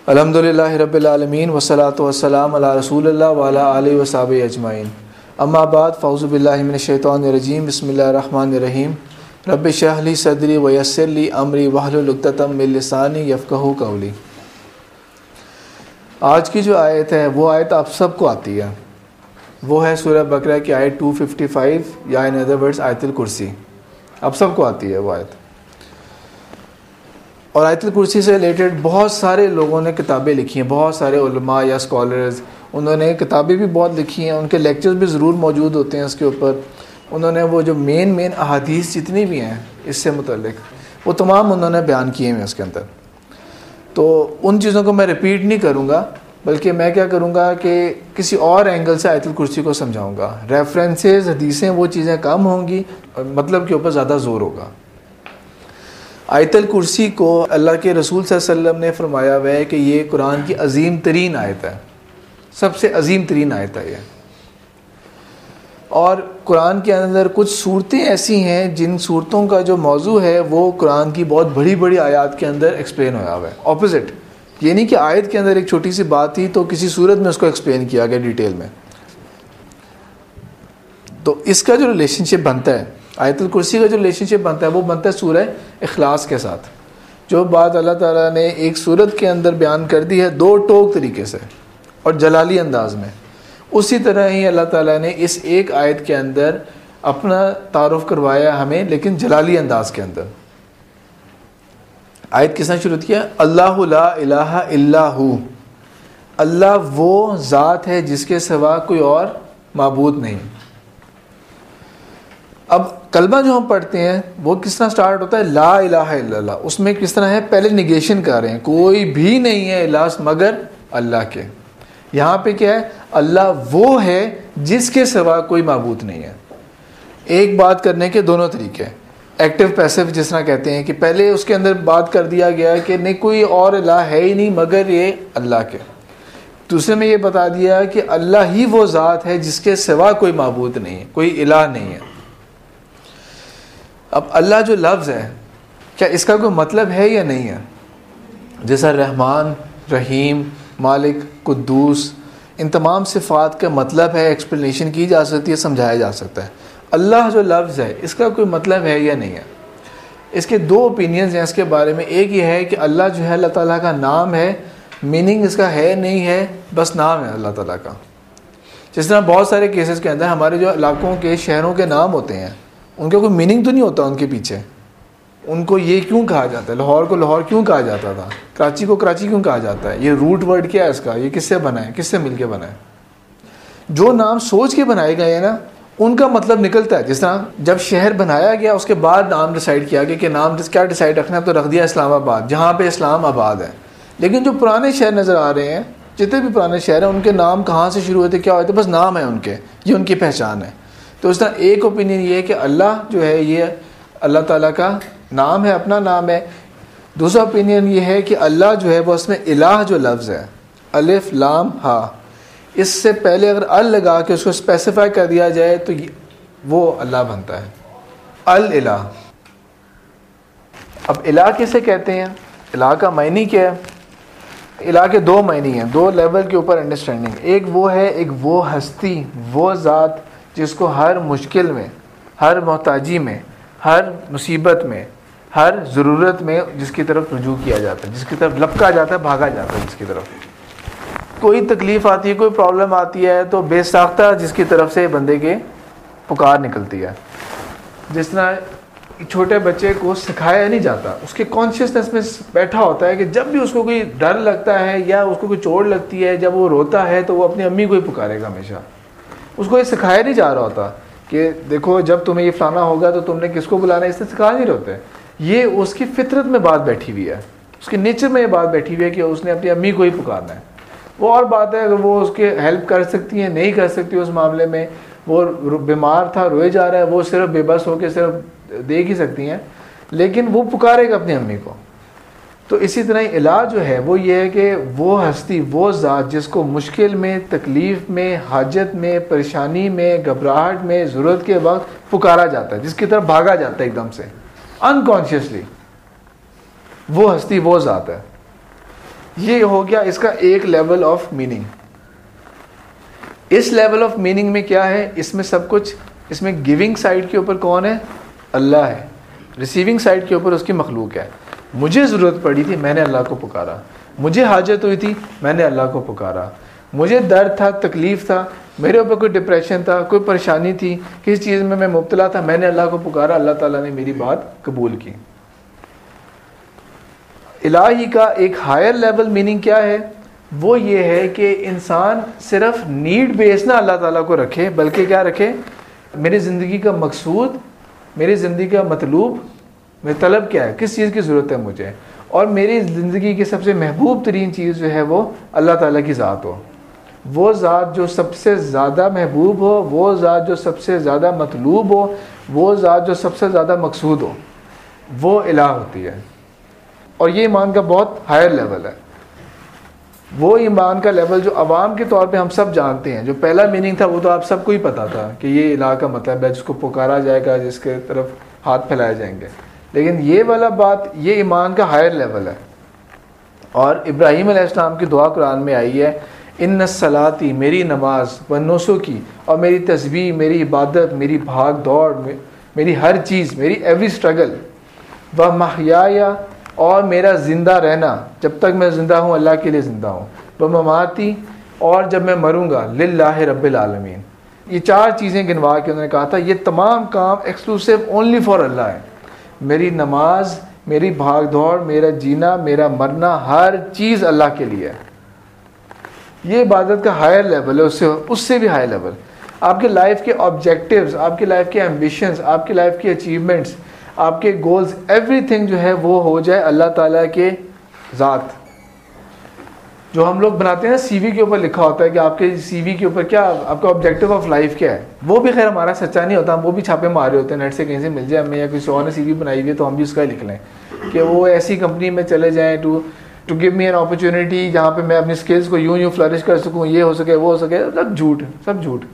الحمدللہ رب العالمین والصلاۃ والسلام علی رسول اللہ وعلی آلہ وصحبہ اجمعین، اما بعد فاعوذ باللہ من الشیطان الرجیم، بسم اللہ الرحمن الرحیم۔ رب اشرح لی صدری ویسر لی امری واحلل عقدۃ من لسانی یفقہوا قولی۔ آج کی جو آیت ہے وہ آیت آپ سب کو آتی ہے، وہ ہے سورہ بقرہ کی آیت 255 یا ان ادر ورڈز آیت الکرسی۔ آپ سب کو آتی ہے وہ آیت، اور آیت الکرسی سے ریلیٹڈ بہت سارے لوگوں نے کتابیں لکھی ہیں، بہت سارے علماء یا اسکالرز، انہوں نے کتابیں بھی بہت لکھی ہیں، ان کے لیکچرز بھی ضرور موجود ہوتے ہیں اس کے اوپر۔ انہوں نے وہ جو مین احادیث جتنی بھی ہیں اس سے متعلق، وہ تمام انہوں نے بیان کیے ہیں اس کے اندر۔ تو ان چیزوں کو میں ریپیٹ نہیں کروں گا، بلکہ میں کیا کروں گا کہ کسی اور اینگل سے آیت الکرسی کو سمجھاؤں گا۔ ریفرنسز، حدیثیں، وہ چیزیں کم ہوں گی اور مطلب کے اوپر زیادہ زور ہوگا۔ آیت الکرسی کو اللہ کے رسول صلی اللہ علیہ وسلم نے فرمایا ہوا ہے کہ یہ قرآن کی عظیم ترین آیت ہے، سب سے عظیم ترین آیت ہے یہ۔ اور قرآن کے اندر کچھ صورتیں ایسی ہیں جن صورتوں کا جو موضوع ہے وہ قرآن کی بہت بڑی بڑی آیات کے اندر ایکسپلین ہوا ہوا ہے۔ اپوزٹ، یہ نہیں کہ آیت کے اندر ایک چھوٹی سی بات تھی تو کسی صورت میں اس کو ایکسپلین کیا گیا ڈیٹیل میں۔ تو اس کا جو ریلیشن شپ بنتا ہے، آیت الکرسی کا جو ریلیشن شپ بنتا ہے وہ بنتا ہے سورہ اخلاص کے ساتھ۔ جو بات اللہ تعالیٰ نے ایک سورت کے اندر بیان کر دی ہے دو ٹوک طریقے سے اور جلالی انداز میں، اسی طرح ہی اللہ تعالیٰ نے اس ایک آیت کے اندر اپنا تعارف کروایا ہمیں، لیکن جلالی انداز کے اندر۔ آیت کس نے شروع کیا؟ اللہ لا الہ الا ہو، اللہ وہ ذات ہے جس کے سوا کوئی اور معبود نہیں۔ اب کلمہ جو ہم پڑھتے ہیں وہ کس طرح سٹارٹ ہوتا ہے؟ لا الہ الا اللہ۔ اس میں کس طرح ہے؟ پہلے نیگیشن کر رہے ہیں، کوئی بھی نہیں ہے الہ مگر اللہ کے۔ یہاں پہ کیا ہے؟ اللہ وہ ہے جس کے سوا کوئی معبود نہیں ہے۔ ایک بات کرنے کے دونوں طریقے، ایکٹیو پیسو جس طرح کہتے ہیں کہ پہلے اس کے اندر بات کر دیا گیا کہ نہیں کوئی اور الہ ہے ہی نہیں مگر یہ اللہ کے۔ دوسرے میں یہ بتا دیا کہ اللہ ہی وہ ذات ہے جس کے سوا کوئی معبود نہیں ہے، کوئی الہ نہیں ہے۔ اب اللہ جو لفظ ہے، کیا اس کا کوئی مطلب ہے یا نہیں ہے؟ جیسا رحمان، رحیم، مالک، قدوس، ان تمام صفات کا مطلب ہے، ایکسپلینیشن کی جا سکتی ہے، سمجھایا جا سکتا ہے۔ اللہ جو لفظ ہے اس کا کوئی مطلب ہے یا نہیں ہے؟ اس کے دو اوپینینز ہیں اس کے بارے میں۔ ایک یہ ہے کہ اللہ جو ہے اللہ تعالیٰ کا نام ہے، میننگ اس کا ہے نہیں ہے، بس نام ہے اللہ تعالیٰ کا۔ جس طرح بہت سارے کیسز کے اندر ہمارے جو علاقوں کے شہروں کے نام ہوتے ہیں، ان کا کوئی میننگ تو نہیں ہوتا ان کے پیچھے۔ ان کو یہ کیوں کہا جاتا ہے؟ لاہور کو لاہور کیوں کہا جاتا تھا؟ کراچی کو کراچی کیوں کہا جاتا ہے؟ یہ روٹ ورڈ کیا ہے اس کا؟ یہ کس سے بنا ہے؟ کس سے مل کے بنا ہے؟ جو نام سوچ کے بنائے گئے ہیں نا، ان کا مطلب نکلتا ہے۔ جس طرح جب شہر بنایا گیا اس کے بعد نام ڈیسائیڈ کیا گیا کہ نام کیا ڈیسائیڈ رکھنا ہے، تو رکھ دیا اسلام آباد، جہاں پہ اسلام آباد ہے۔ لیکن جو پرانے شہر نظر آ رہے ہیں، جتنے بھی پرانے شہر ہیں، ان کے نام کہاں سے شروع ہوتے، کیا ہوتے؟ بس نام ہے ان کے، یہ ان کی پہچان ہے۔ تو اس طرح ایک اوپینین یہ ہے کہ اللہ جو ہے یہ اللہ تعالیٰ کا نام ہے، اپنا نام ہے۔ دوسرا اوپینین یہ ہے کہ اللہ جو ہے وہ اس میں الہ جو لفظ ہے، الف لام ہا، اس سے پہلے اگر ال لگا کے اس کو اسپیسیفائی کر دیا جائے تو وہ اللہ بنتا ہے، الہ۔ اب الہ کسے کہتے ہیں؟ الہ کا معنی کیا ہے؟ الہ کے دو معنی ہیں، دو لیول کے اوپر انڈرسٹینڈنگ۔ ایک وہ ہے، ایک وہ ہستی، وہ ذات جس کو ہر مشکل میں، ہر محتاجی میں، ہر مصیبت میں، ہر ضرورت میں جس کی طرف رجوع کیا جاتا ہے، جس کی طرف لپکا جاتا ہے، بھاگا جاتا ہے، جس کی طرف کوئی تکلیف آتی ہے، کوئی پرابلم آتی ہے تو بے ساختہ جس کی طرف سے بندے کے پکار نکلتی ہے۔ جس طرح چھوٹے بچے کو سکھایا نہیں جاتا، اس کے کانشیسنس میں بیٹھا ہوتا ہے کہ جب بھی اس کو کوئی ڈر لگتا ہے یا اس کو کوئی چوٹ لگتی ہے، جب وہ روتا ہے تو وہ اپنی امی کو ہی پکارے گا ہمیشہ۔ اس کو یہ سکھایا نہیں جا رہا ہوتا کہ دیکھو جب تمہیں یہ فلانا ہوگا تو تم نے کس کو بلانا ہے، اس سے سکھا نہیں رہے ہوتے۔ یہ اس کی فطرت میں بات بیٹھی ہوئی ہے، اس کے نیچر میں یہ بات بیٹھی ہوئی ہے کہ اس نے اپنی امی کو ہی پکارنا ہے۔ وہ اور بات ہے اگر وہ اس کے ہیلپ کر سکتی ہیں، نہیں کر سکتی اس معاملے میں، وہ بیمار تھا، روئے جا رہا ہے، وہ صرف بے بس ہو کے صرف دیکھ ہی سکتی ہیں، لیکن وہ پکارے گا اپنی امی کو۔ تو اسی طرح علاج جو ہے وہ یہ ہے کہ وہ ہستی، وہ ذات جس کو مشکل میں، تکلیف میں، حاجت میں، پریشانی میں، گھبراہٹ میں، ضرورت کے وقت پکارا جاتا ہے، جس کی طرف بھاگا جاتا ہے ایک دم سے انکانشیسلی، وہ ہستی وہ ذات ہے۔ یہ ہو گیا اس کا ایک لیول آف میننگ. اس لیول آف میننگ میں کیا ہے؟ اس میں سب کچھ، اس میں گیونگ سائڈ کے اوپر کون ہے؟ اللہ ہے. ریسیونگ سائڈ کے اوپر اس کی مخلوق ہے. مجھے ضرورت پڑی تھی، میں نے اللہ کو پکارا. مجھے حاجت ہوئی تھی، میں نے اللہ کو پکارا. مجھے درد تھا، تکلیف تھا، میرے اوپر کوئی ڈپریشن تھا، کوئی پریشانی تھی، کسی چیز میں مبتلا تھا، میں نے اللہ کو پکارا، اللہ تعالیٰ نے میری بات قبول کی. الہی کا ایک ہائر لیول میننگ کیا ہے؟ وہ یہ ہے کہ انسان صرف نیڈ بیس نہ اللہ تعالیٰ کو رکھے، بلکہ کیا رکھے؟ میری زندگی کا مقصود، میری زندگی کا مطلوب، میرا طلب کیا ہے، کس چیز کی ضرورت ہے مجھے، اور میری زندگی کی سب سے محبوب ترین چیز جو ہے وہ اللہ تعالیٰ کی ذات ہو. وہ ذات جو سب سے زیادہ محبوب ہو، وہ ذات جو سب سے زیادہ مطلوب ہو، وہ ذات جو سب سے زیادہ مقصود ہو، وہ الہ ہوتی ہے. اور یہ ایمان کا بہت ہائر لیول ہے. وہ ایمان کا لیول جو عوام کے طور پہ ہم سب جانتے ہیں. جو پہلا میننگ تھا وہ تو آپ سب کو ہی پتا تھا کہ یہ الہ کا مطلب ہے جس کو پکارا جائے گا، جس کے طرف ہاتھ پھیلائے جائیں گے. لیکن یہ والا بات، یہ ایمان کا ہائر لیول ہے. اور ابراہیم علیہ السلام کی دعا قرآن میں آئی ہے، ان الصلاتی، میری نماز، و نسکی، اور میری تسبیح، میری عبادت، میری بھاگ دوڑ، میری ہر چیز، میری ایوری اسٹرگل، و محیایا، اور میرا زندہ رہنا، جب تک میں زندہ ہوں اللہ کے لیے زندہ ہوں، و مماتی، اور جب میں مروں گا، للہ رب العالمین. یہ چار چیزیں گنوا کے انہوں نے کہا تھا یہ تمام کام ایکسکلوسیو اونلی فار اللہ ہے. میری نماز، میری بھاگ دوڑ، میرا جینا، میرا مرنا، ہر چیز اللہ کے لیے ہے. یہ عبادت کا ہائر لیول ہے. اس سے بھی ہائی لیول آپ کے لائف کے آبجیکٹیوز، آپ کی لائف کے ایمبیشنز، آپ کی لائف کی اچیومنٹس، آپ کے گولز، ایوری تھنگ جو ہے وہ ہو جائے اللہ تعالیٰ کے ذات. جو ہم لوگ بناتے ہیں سی وی کے اوپر لکھا ہوتا ہے کہ آپ کے سی وی کے اوپر کیا، آپ کا آبجیکٹیو آف لائف کیا ہے، وہ بھی خیر ہمارا سچا نہیں ہوتا. ہم وہ بھی چھاپے مارے ہوتے ہیں نیٹ سے، کہیں سے مل جائے ہمیں، یا کسی اور نے سی وی بنائی ہوئی ہے تو ہم بھی اس کا لکھ لیں کہ وہ ایسی کمپنی میں چلے جائیں to give me an opportunity جہاں پہ میں اپنی اسکلس کو یوں فلرش کر سکوں، یہ ہو سکے وہ ہو سکے. سب جھوٹ، سب جھوٹ.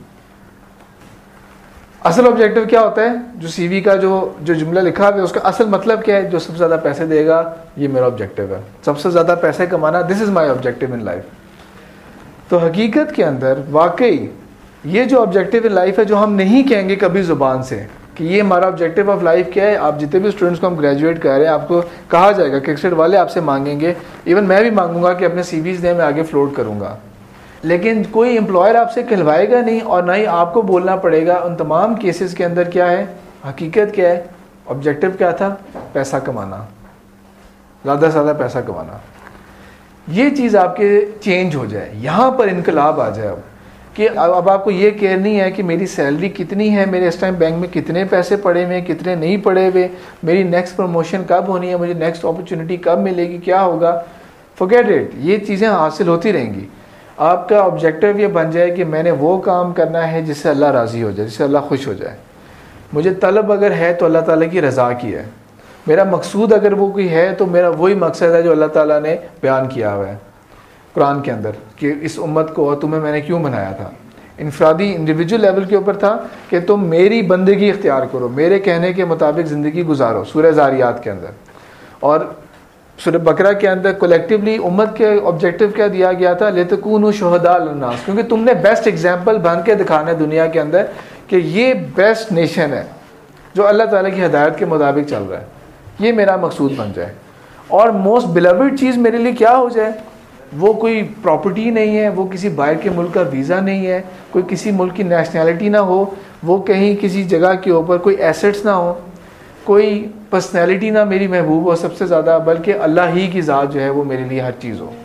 اصل آبجیکٹیو کیا ہوتا ہے؟ جو سی وی کا جو جملہ لکھا ہوا ہے اس کا اصل مطلب کیا ہے؟ جو سب سے زیادہ پیسے دے گا یہ میرا آبجیکٹیو ہے. سب سے زیادہ پیسے کمانا، دس از مائی آبجیکٹیو ان لائف. تو حقیقت کے اندر واقعی یہ جو آبجیکٹیو ان لائف ہے، جو ہم نہیں کہیں گے کبھی زبان سے کہ یہ ہمارا آبجیکٹیو آف لائف کیا ہے. آپ جتنے بھی اسٹوڈنٹس کو ہم گریجویٹ کر رہے ہیں، آپ کو کہا جائے گا، کرکٹ والے آپ سے مانگیں گے، ایون میں بھی مانگوں گا کہ اپنے سی ویز دیں، میں آگے فلوٹ کروں گا. لیکن کوئی امپلائر آپ سے کہلوائے گا نہیں، اور نہ ہی آپ کو بولنا پڑے گا. ان تمام کیسز کے اندر کیا ہے؟ حقیقت کیا ہے؟ آبجیکٹیو کیا تھا؟ پیسہ کمانا، زیادہ سے زیادہ پیسہ کمانا. یہ چیز آپ کے چینج ہو جائے، یہاں پر انقلاب آ جائے اب کہ اب آپ کو یہ کیئر نہیں ہے کہ میری سیلری کتنی ہے، میرے اس ٹائم بینک میں کتنے پیسے پڑے ہوئے ہیں، کتنے نہیں پڑے ہوئے، میری نیکسٹ پروموشن کب ہونی ہے، مجھے نیکسٹ اپرچونیٹی کب ملے گی، کیا ہوگا. Forget it. یہ چیزیں حاصل ہوتی رہیں گی. آپ کا آبجیکٹیو یہ بن جائے کہ میں نے وہ کام کرنا ہے جس سے اللہ راضی ہو جائے، جس سے اللہ خوش ہو جائے. مجھے طلب اگر ہے تو اللہ تعالیٰ کی رضا کی ہے. میرا مقصود اگر وہ کوئی ہے تو میرا وہی مقصد ہے جو اللہ تعالیٰ نے بیان کیا ہوا ہے قرآن کے اندر کہ اس امت کو اور تمہیں میں نے کیوں بنایا تھا. انفرادی انڈیویجول لیول کے اوپر تھا کہ تم میری بندگی اختیار کرو، میرے کہنے کے مطابق زندگی گزارو، سورہ زاریات کے اندر. اور سورہ بقرہ کے اندر کولیکٹیولی امت کے آبجیکٹیو کیا دیا گیا تھا؟ لِتَكُونُوا شُهَدَاءَ عَلَى النَّاسِ، کیونکہ تم نے بیسٹ ایگزامپل بن کے دکھانا ہے دنیا کے اندر کہ یہ بیسٹ نیشن ہے جو اللہ تعالیٰ کی ہدایت کے مطابق چل رہا ہے. یہ میرا مقصود بن جائے. اور موسٹ بلیورڈ چیز میرے لیے کیا ہو جائے؟ وہ کوئی پراپرٹی نہیں ہے، وہ کسی باہر کے ملک کا ویزا نہیں ہے، کوئی کسی ملک کی نیشنلٹی نہ ہو، وہ کہیں کسی جگہ کے اوپر کوئی ایسٹس نہ ہو، کوئی پرسنالٹی نہ میری محبوب ہو سب سے زیادہ، بلکہ اللہ ہی کی ذات جو ہے وہ میرے لیے ہر چیز ہو.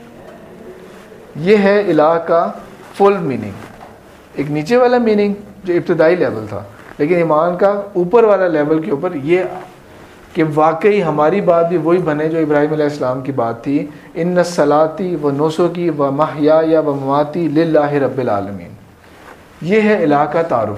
یہ ہے الہ کا فل میننگ. ایک نیچے والا میننگ جو ابتدائی لیول تھا، لیکن ایمان کا اوپر والا لیول کے اوپر یہ کہ واقعی ہماری بات بھی وہی بنے جو ابراہیم علیہ السلام کی بات تھی، ان الصلاتی و نسکی و محیایا و مماتی للہ رب العالمین. یہ ہے الہ کا تعارف.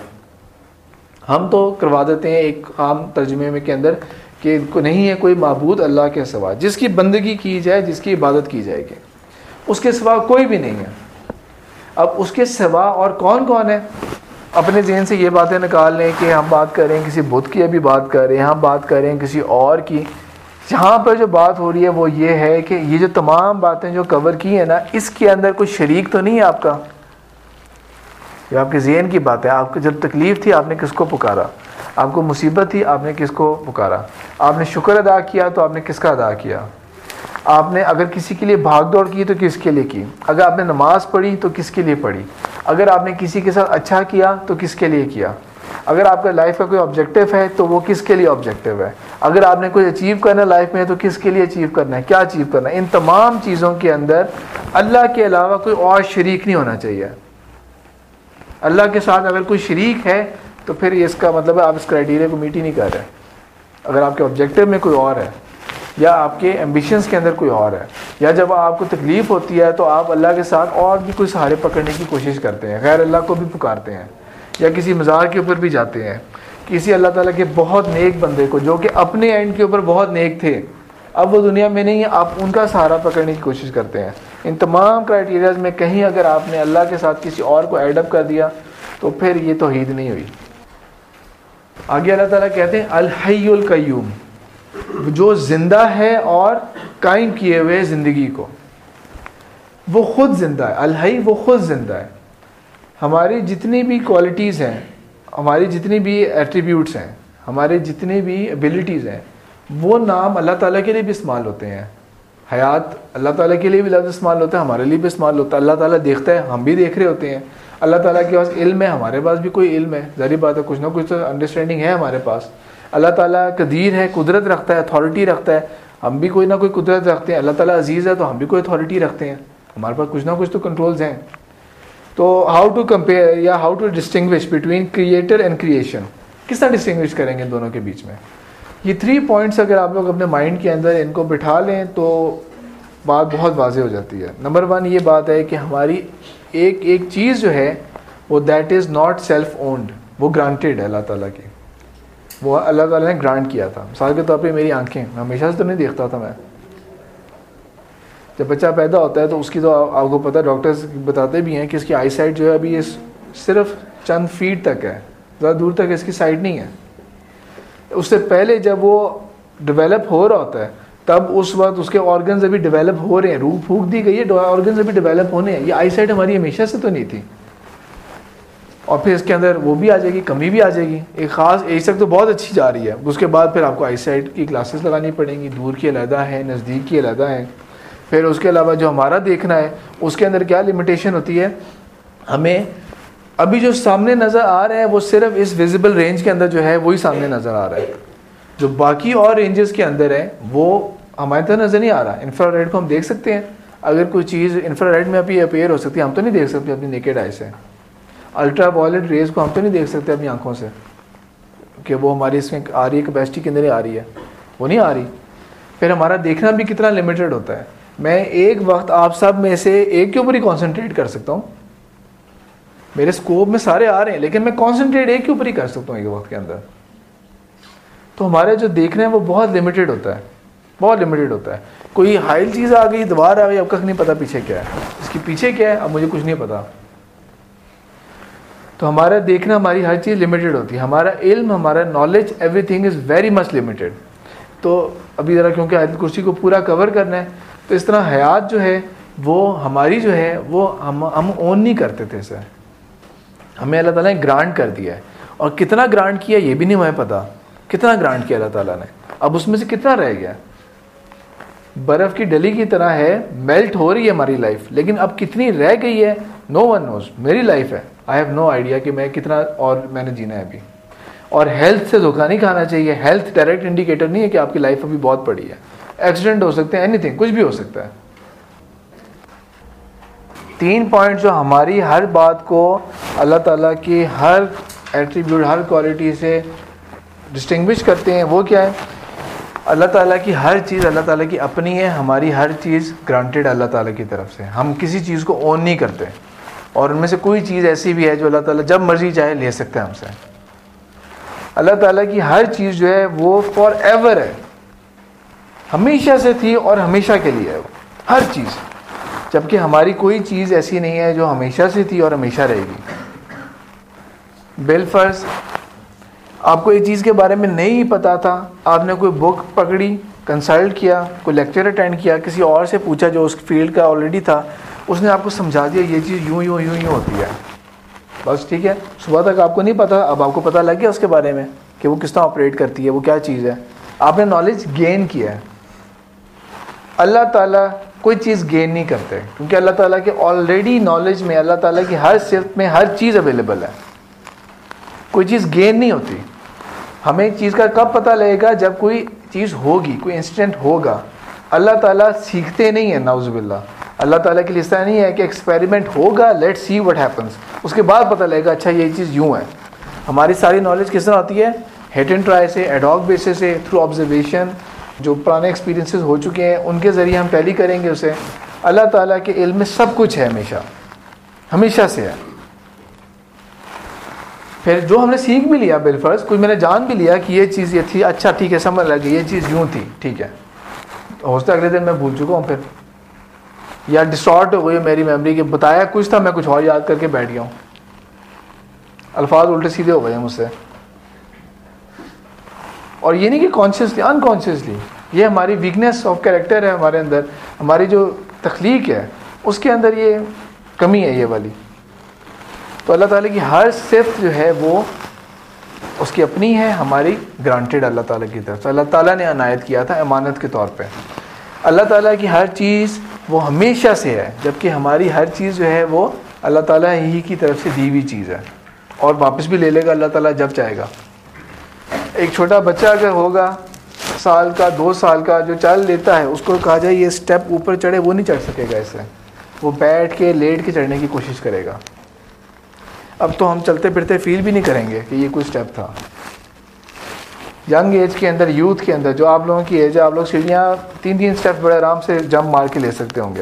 ہم تو کروا دیتے ہیں ایک عام ترجمے میں کے اندر کہ نہیں ہے کوئی معبود اللہ کے سوا جس کی بندگی کی جائے، جس کی عبادت کی جائے گی، اس کے سوا کوئی بھی نہیں ہے. اب اس کے سوا اور کون کون ہے؟ اپنے ذہن سے یہ باتیں نکال لیں کہ ہم بات کر رہے ہیں کسی بت کی، ابھی بات کر رہے ہیں، ہم بات کر رہے ہیں کسی اور کی. یہاں پر جو بات ہو رہی ہے وہ یہ ہے کہ یہ جو تمام باتیں جو کور کی ہیں نا، اس کے اندر کوئی شریک تو نہیں ہے آپ کا. یہ آپ کے ذہن کی بات ہے. آپ کو جب تکلیف تھی آپ نے کس کو پکارا؟ آپ کو مصیبت تھی آپ نے کس کو پکارا؟ آپ نے شکر ادا کیا تو آپ نے کس کا ادا کیا؟ آپ نے اگر کسی کے لیے بھاگ دوڑ کی تو کس کے لیے کی؟ اگر آپ نے نماز پڑھی تو کس کے لیے پڑھی؟ اگر آپ نے کسی کے ساتھ اچھا کیا تو کس کے لیے کیا؟ اگر آپ کا لائف کا کوئی آبجیکٹو ہے تو وہ کس کے لیے آبجیکٹو ہے؟ اگر آپ نے کوئی اچیو کرنا لائف میں تو کس کے لیے اچیو کرنا ہے؟ کیا اچیو کرنا ہے؟ ان تمام چیزوں کے اندر اللہ کے علاوہ کوئی اور شریک نہیں ہونا چاہیے. اللہ کے ساتھ اگر کوئی شریک ہے تو پھر اس کا مطلب ہے آپ اس کرائٹیریا کو میٹ ہی نہیں کر رہے. اگر آپ کے آبجیکٹو میں کوئی اور ہے، یا آپ کے ایمبیشنز کے اندر کوئی اور ہے، یا جب آپ کو تکلیف ہوتی ہے تو آپ اللہ کے ساتھ اور بھی کوئی سہارے پکڑنے کی کوشش کرتے ہیں، غیر اللہ کو بھی پکارتے ہیں، یا کسی مزار کے اوپر بھی جاتے ہیں، کسی اللہ تعالیٰ کے بہت نیک بندے کو جو کہ اپنے اینڈ کے اوپر بہت نیک تھے، اب وہ دنیا میں نہیں ہے، آپ ان کا سہارا پکڑنے کی کوشش کرتے ہیں. ان تمام کرائٹیریاز میں کہیں اگر آپ نے اللہ کے ساتھ کسی اور کو ایڈ اپ کر دیا تو پھر یہ توحید نہیں ہوئی. آگے اللہ تعالیٰ کہتے ہیں الحی القیوم، جو زندہ ہے اور قائم کیے ہوئے زندگی کو. وہ خود زندہ ہے. الحی وہ خود زندہ ہے. ہماری جتنی بھی کوالٹیز ہیں، ہماری جتنی بھی ایٹریبیوٹس ہیں، ہمارے جتنی بھی ایبلٹیز ہیں، وہ نام اللہ تعالیٰ کے لیے بھی استعمال ہوتے ہیں. حیات اللہ تعالیٰ کے لیے بھی لفظ استعمال ہوتا ہے، ہمارے لیے بھی استعمال ہوتا ہے. اللہ تعالیٰ دیکھتا ہے، ہم بھی دیکھ رہے ہوتے ہیں. اللہ تعالیٰ کے پاس علم ہے، ہمارے پاس بھی کوئی علم ہے. ظاہری بات ہے کچھ نہ کچھ تو انڈرسٹینڈنگ ہے ہمارے پاس. اللہ تعالیٰ قدیر ہے، قدرت رکھتا ہے، اتھارٹی رکھتا ہے. ہم بھی کوئی نہ کوئی قدرت رکھتے ہیں. اللہ تعالیٰ عزیز ہے تو ہم بھی کوئی اتھارٹی رکھتے ہیں. ہمارے پاس کچھ نہ کچھ تو کنٹرولز ہیں. تو ہاؤ ٹو کمپیئر یا how to distinguish between creator and creation, کس طرح ڈسٹنگوش کریں گے ان دونوں کے بیچ میں؟ یہ 3 پوائنٹس اگر آپ لوگ اپنے مائنڈ کے اندر ان کو بٹھا لیں تو بات بہت واضح ہو جاتی ہے. نمبر 1 یہ بات ہے کہ ہماری ایک چیز جو ہے وہ that is not self owned, وہ گرانٹیڈ ہے اللہ تعالیٰ کی. وہ اللہ تعالیٰ نے گرانٹ کیا تھا. مثال کے طور پہ میری آنکھیں، میں ہمیشہ سے تو نہیں دیکھتا تھا. میں جب بچہ پیدا ہوتا ہے تو اس کی تو آپ کو پتہ، ڈاکٹرز بتاتے بھی ہیں کہ اس کی آئی سائٹ جو ہے ابھی یہ صرف چند فیٹ تک ہے، زیادہ دور تک اس کی سائٹ نہیں ہے. اس سے پہلے جب وہ ڈیولپ ہو رہا ہوتا ہے تب اس وقت اس کے آرگنز ابھی ڈیولپ ہو رہے ہیں. روح پھونک دی گئی ہے، آرگنز ابھی ڈیولپ ہونے ہیں. یہ آئی سائٹ ہماری ہمیشہ سے تو نہیں تھی. اور پھر اس کے اندر وہ بھی آ جائے گی، کمی بھی آ جائے گی. ایک خاص ایج تک تو بہت اچھی جا رہی ہے. اس کے بعد پھر آپ کو آئی سائٹ کی کلاسز لگانی پڑیں گی. دور کی علیحدہ ہے، نزدیک کی علیحدہ ہے. پھر اس کے علاوہ جو ہمارا دیکھنا ہے اس کے اندر کیا لمیٹیشن ہوتی ہے؟ ہمیں ابھی جو سامنے نظر آ رہا ہے وہ صرف اس ویزیبل رینج کے اندر جو ہے وہی سامنے نظر آ رہا ہے. جو باقی اور رینجز کے اندر ہے وہ ہمارے طرح نظر نہیں آ رہا. انفرا ریڈ کو ہم دیکھ سکتے ہیں. اگر کوئی چیز انفرا ریڈ میں ابھی اپیئر ہو سکتی ہے، ہم تو نہیں دیکھ سکتے اپنی نیکڈ آئی سے. الٹرا وائلٹ ریز کو ہم تو نہیں دیکھ سکتے اپنی آنکھوں سے کہ وہ ہماری اس میں آ رہی ہے، کیپیسٹی کے اندر آ رہی ہے، وہ نہیں آ رہی. پھر ہمارا دیکھنا بھی کتنا لمیٹڈ ہوتا ہے. میں ایک وقت آپ سب میں سے ایک کے اوپر ہی کانسنٹریٹ کر سکتا ہوں. میرے اسکوپ میں سارے آ رہے ہیں لیکن میں کانسنٹریٹ ایک کے اوپر ہی کر سکتا ہوں ایک وقت کے اندر. تو ہمارے جو دیکھنا ہے وہ بہت لمیٹڈ ہوتا ہے، بہت لمیٹڈ ہوتا ہے. کوئی حائل چیز آ گئی، دیوار آ گئی، اب تک نہیں پتا پیچھے کیا ہے، اس کی پیچھے کیا ہے اب مجھے کچھ نہیں پتا. تو ہمارا دیکھنا، ہماری ہر چیز لمیٹڈ ہوتی ہے. ہمارا علم، ہمارا knowledge, everything is very much limited. تو ابھی ذرا کیونکہ آیت کرسی کو پورا کور کرنا ہے تو اس طرح حیات جو ہے وہ ہماری جو ہے وہ ہم اون نہیں کرتے تھے. اسے ہمیں اللہ تعالیٰ نے گرانٹ کر دیا ہے. اور کتنا گرانٹ کیا یہ بھی نہیں ہمیں پتا. کتنا گرانٹ کیا اللہ تعالیٰ نے، اب اس میں سے کتنا رہ گیا. برف کی ڈلی کی طرح ہے، میلٹ ہو رہی ہے ہماری لائف، لیکن اب کتنی رہ گئی ہے نو ون نوز. میری لائف ہے، آئی ہیو نو آئیڈیا کہ میں کتنا اور میں نے جینا ہے ابھی. اور ہیلتھ سے دھوکہ نہیں کھانا چاہیے. ہیلتھ ڈائریکٹ انڈیکیٹر نہیں ہے کہ آپ کی لائف ابھی بہت پڑی ہے. ایکسیڈنٹ ہو سکتے ہیں، اینی تھنگ، کچھ بھی ہو سکتا ہے. 3 پوائنٹ جو ہماری ہر بات کو اللہ تعالیٰ کی ہر ایٹریبیوٹ، ہر کوالٹی سے ڈسٹنگوش کرتے ہیں. وہ کیا ہے؟ اللہ تعالیٰ کی ہر چیز اللہ تعالیٰ کی اپنی ہے، ہماری ہر چیز گرانٹیڈ اللہ تعالیٰ کی طرف سے. ہم کسی چیز کو اون نہیں کرتے، اور ان میں سے کوئی چیز ایسی بھی ہے جو اللہ تعالیٰ جب مرضی چاہے لے سکتے ہیں ہم سے. اللہ تعالیٰ کی ہر چیز جو ہے وہ فار ایور ہے، ہمیشہ سے تھی اور ہمیشہ کے لیے ہے ہر چیز. جبکہ ہماری کوئی چیز ایسی نہیں ہے جو ہمیشہ سے تھی اور ہمیشہ رہے گی. بالفرض آپ کو ایک چیز کے بارے میں نہیں پتا تھا، آپ نے کوئی بک پکڑی کنسلٹ کیا, کوئی لیکچر اٹینڈ کیا, کسی اور سے پوچھا جو اس فیلڈ کا آلریڈی تھا, اس نے آپ کو سمجھا دیا یہ چیز یوں یوں یوں یوں ہوتی ہے, بس ٹھیک ہے. صبح تک آپ کو نہیں پتا, اب آپ کو پتہ لگ گیا اس کے بارے میں کہ وہ کس طرح آپریٹ کرتی ہے, وہ کیا چیز ہے, آپ نے نالج گین کیا ہے. اللہ تعالیٰ کوئی چیز گین نہیں کرتے, کیونکہ اللہ تعالیٰ کے آلریڈی نالج میں, اللہ تعالیٰ کی ہر صفت میں ہر چیز اویلیبل ہے. کوئی چیز گین نہیں ہوتی. ہمیں ایک چیز کا کب پتہ لگے گا, جب کوئی چیز ہوگی, کوئی انسیڈنٹ ہوگا. اللہ تعالیٰ سیکھتے نہیں ہیں, نعوذ باللہ. اللہ تعالیٰ کے لیے اس طرح نہیں ہے کہ ایکسپیریمنٹ ہوگا, لیٹ سی وٹ ہیپنس, اس کے بعد پتہ لگے گا اچھا یہ چیز یوں ہے. ہماری ساری نالج کس طرح ہوتی ہے, ہٹ اینڈ ٹرائی سے, ایڈ ہاک بیسس سے, تھرو آبزرویشن, جو پرانے ایکسپیرینسز ہو چکے ہیں ان کے ذریعے ہم ٹیلی کریں گے اسے. اللہ تعالیٰ کے علم میں سب کچھ ہے, ہمیشہ ہمیشہ سے ہے. پھر جو ہم نے سیکھ بھی لیا بالفرض, کچھ میں نے جان بھی لیا کہ یہ چیز یہ تھی, اچھا ٹھیک ہے سمجھ لگی یہ چیز یوں تھی, ٹھیک ہے, ہو سکتا ہے اگلے دن میں بھول چکا ہوں پھر, یا ڈسٹارٹ ہو گئی میری میموری, کہ بتایا کچھ تھا میں کچھ اور یاد کر کے بیٹھ گیا ہوں, الفاظ الٹے سیدھے ہو گئے ہیں مجھ سے. اور یہ نہیں کہ کانشیسلی, انکانشیسلی, یہ ہماری ویکنیس آف کیریکٹر ہے ہمارے اندر, ہماری جو تخلیق ہے اس کے اندر یہ کمی ہے یہ والی. تو اللہ تعالیٰ کی ہر صفت جو ہے وہ اس کی اپنی ہے, ہماری گرانٹیڈ اللہ تعالیٰ کی طرف سے, اللہ تعالیٰ نے عنایت کیا تھا امانت کے طور پہ. اللہ تعالیٰ کی ہر چیز وہ ہمیشہ سے ہے, جبکہ ہماری ہر چیز جو ہے وہ اللہ تعالیٰ ہی کی طرف سے دی ہوئی چیز ہے, اور واپس بھی لے لے گا اللہ تعالیٰ جب چاہے گا. ایک چھوٹا بچہ اگر ہوگا, سال کا 2 سال کا, جو چل لیتا ہے, اس کو کہا جائے یہ سٹیپ اوپر چڑھے, وہ نہیں چڑھ سکے گا اس سے, وہ بیٹھ کے لیٹ کے چڑھنے کی کوشش کرے گا. اب تو ہم چلتے پھرتے فیل بھی نہیں کریں گے کہ یہ کوئی سٹیپ تھا. ینگ ایج کے اندر, یوتھ کے اندر, جو آپ لوگوں کی ایج ہے, آپ لوگ سیڑھیاں 3 سٹیپ بڑے آرام سے جمپ مار کے لے سکتے ہوں گے.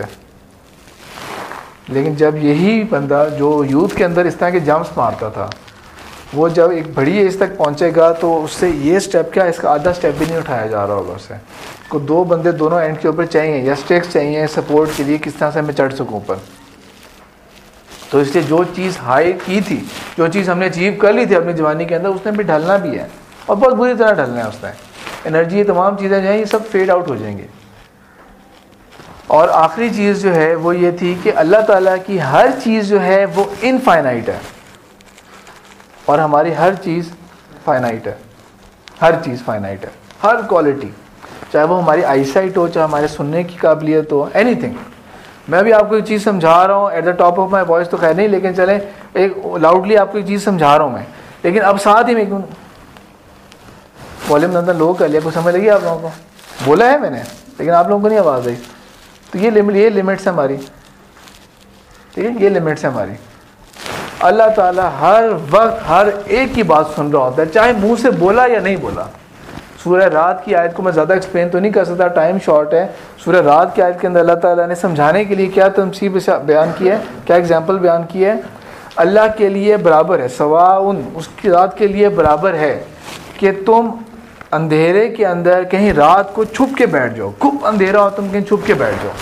لیکن جب یہی بندہ جو یوتھ کے اندر اس طرح کے جمپس مارتا تھا, وہ جب ایک بڑی ایج تک پہنچے گا تو اس سے یہ سٹیپ کیا, اس کا آدھا سٹیپ بھی نہیں اٹھایا جا رہا ہوگا. اس سے کو 2 بندے دونوں اینڈ کے اوپر چاہیے, یا اسٹیکس چاہیے سپورٹ کے لیے, کس طرح سے میں چڑھ سکوں اوپر. تو اس لیے جو چیز ہائی کی تھی, جو چیز ہم نے اچیو کر لی تھی اپنی جوانی کے اندر, اس نے بھی ڈھلنا بھی ہے, اور بہت بری طرح ڈھلنا ہے. اس نے انرجی, یہ تمام چیزیں جو ہیں یہ سب فیڈ آؤٹ ہو جائیں گی. اور آخری چیز جو ہے وہ یہ تھی کہ اللہ تعالیٰ کی ہر چیز جو ہے وہ انفائنائٹ ہے, اور ہماری ہر چیز فائنائٹ ہے. ہر چیز فائنائٹ ہے, ہر کوالٹی, چاہے وہ ہماری آئی سائٹ ہو, چاہے ہمارے سننے کی قابلیت ہو, اینی تھنگ. میں بھی آپ کو ایک چیز سمجھا رہا ہوں at the top of my voice تو خیر نہیں, لیکن چلیں ایک لاؤڈلی آپ کو ایک چیز سمجھا رہا ہوں میں, لیکن اب ساتھ ہی میں والیم اندر لوگ کر لیا, کو سمجھ لگی آپ لوگوں کو, بولا ہے میں نے, لیکن آپ لوگوں کو نہیں آواز آئی. تو یہ لمٹس ہے ہماری, ٹھیک ہے, یہ لمٹس ہے ہماری. اللہ تعالیٰ ہر وقت ہر ایک کی بات سن رہا ہوتا ہے, چاہے منہ سے بولا یا نہیں بولا. سورہ رات کی آیت کو میں زیادہ ایکسپلین تو نہیں کر سکتا, ٹائم شارٹ ہے. سورہ رات کی آیت کے اندر اللہ تعالیٰ نے سمجھانے کے لیے کیا تمثیل بیان کی ہے, کیا ایگزامپل بیان کی ہے. اللہ کے لیے برابر ہے, سواء, اس کی ذات کے لیے برابر ہے کہ تم اندھیرے کے اندر کہیں رات کو چھپ کے بیٹھ جاؤ, خوب اندھیرا ہو تم کہیں چھپ کے بیٹھ جاؤ.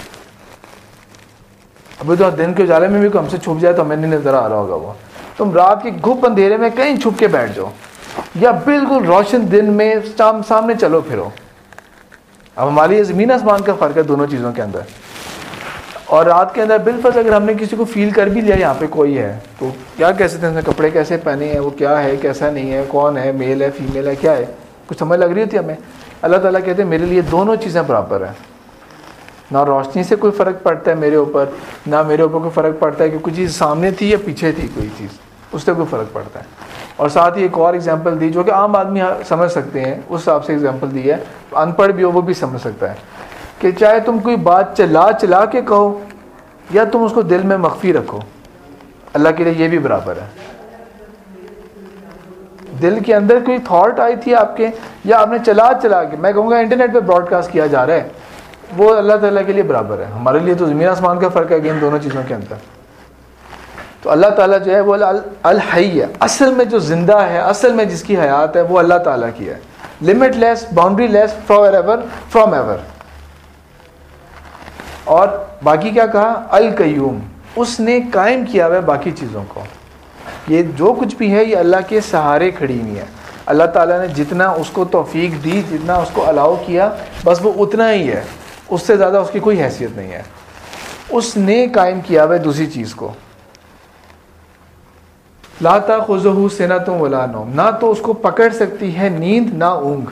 ابھی تو دن کے اجالے میں بھی ہم سے چھپ جائے تو ہمیں نہیں نظر آ رہا ہوگا وہ, تم رات کے گھپ اندھیرے میں کہیں چھپ کے بیٹھ جاؤ, یا بالکل روشن دن میں سامنے چلو پھرو. اب ہماری یہ زمین آسمان کا فرق ہے دونوں چیزوں کے اندر. اور رات کے اندر بالفرض اگر ہم نے کسی کو فیل کر بھی لیا یہاں پہ کوئی ہے, تو کیا کہہ سکتے ہیں, کپڑے کیسے پہنے ہیں, وہ کیا ہے کیسا نہیں ہے, کون ہے, میل ہے فیمیل ہے, کیا ہے, کچھ سمجھ لگ رہی ہوتی ہمیں. اللہ تعالیٰ کہتے ہیں میرے لیے دونوں چیزیں برابر ہیں. نہ روشنی سے کوئی فرق پڑتا ہے میرے اوپر, نہ میرے اوپر کوئی فرق پڑتا ہے کہ کوئی چیز سامنے تھی یا پیچھے تھی, کوئی چیز اس سے کوئی فرق پڑتا ہے. اور ساتھ ہی ایک اور ایگزامپل دی جو کہ عام آدمی سمجھ سکتے ہیں, اس حساب سے ایگزامپل دی ہے, ان پڑھ بھی ہو وہ بھی سمجھ سکتا ہے, کہ چاہے تم کوئی بات چلا کے کہو یا تم اس کو دل میں مخفی رکھو, اللہ کے لیے یہ بھی برابر ہے. دل کے اندر کوئی تھاٹ آئی تھی آپ کے, یا آپ نے چلا کے, میں کہوں گا انٹرنیٹ پہ براڈ کاسٹ کیا جا رہا ہے, وہ اللہ تعالیٰ کے لیے برابر ہے. ہمارے لیے تو زمین آسمان کا فرق ہے ان دونوں چیزوں کے اندر. تو اللہ تعالیٰ جو ہے وہ الحی ہے, اصل میں جو زندہ ہے, اصل میں جس کی حیات ہے وہ اللہ تعالیٰ کی ہے, limitless, boundaryless, from ever. اور باقی کیا کہا, القیوم, اس نے قائم کیا ہوا ہے باقی چیزوں کو. یہ جو کچھ بھی ہے یہ اللہ کے سہارے کھڑی ہوئی ہے. اللہ تعالیٰ نے جتنا اس کو توفیق دی, جتنا اس کو الاؤ کیا, بس وہ اتنا ہی ہے, اس سے زیادہ اس کی کوئی حیثیت نہیں ہے. اس نے قائم کیا ہوا ہے دوسری چیز کو. لا تاخذہ سنۃ ولا نوم, نہ تو اس کو پکڑ سکتی ہے نیند نہ اونگ.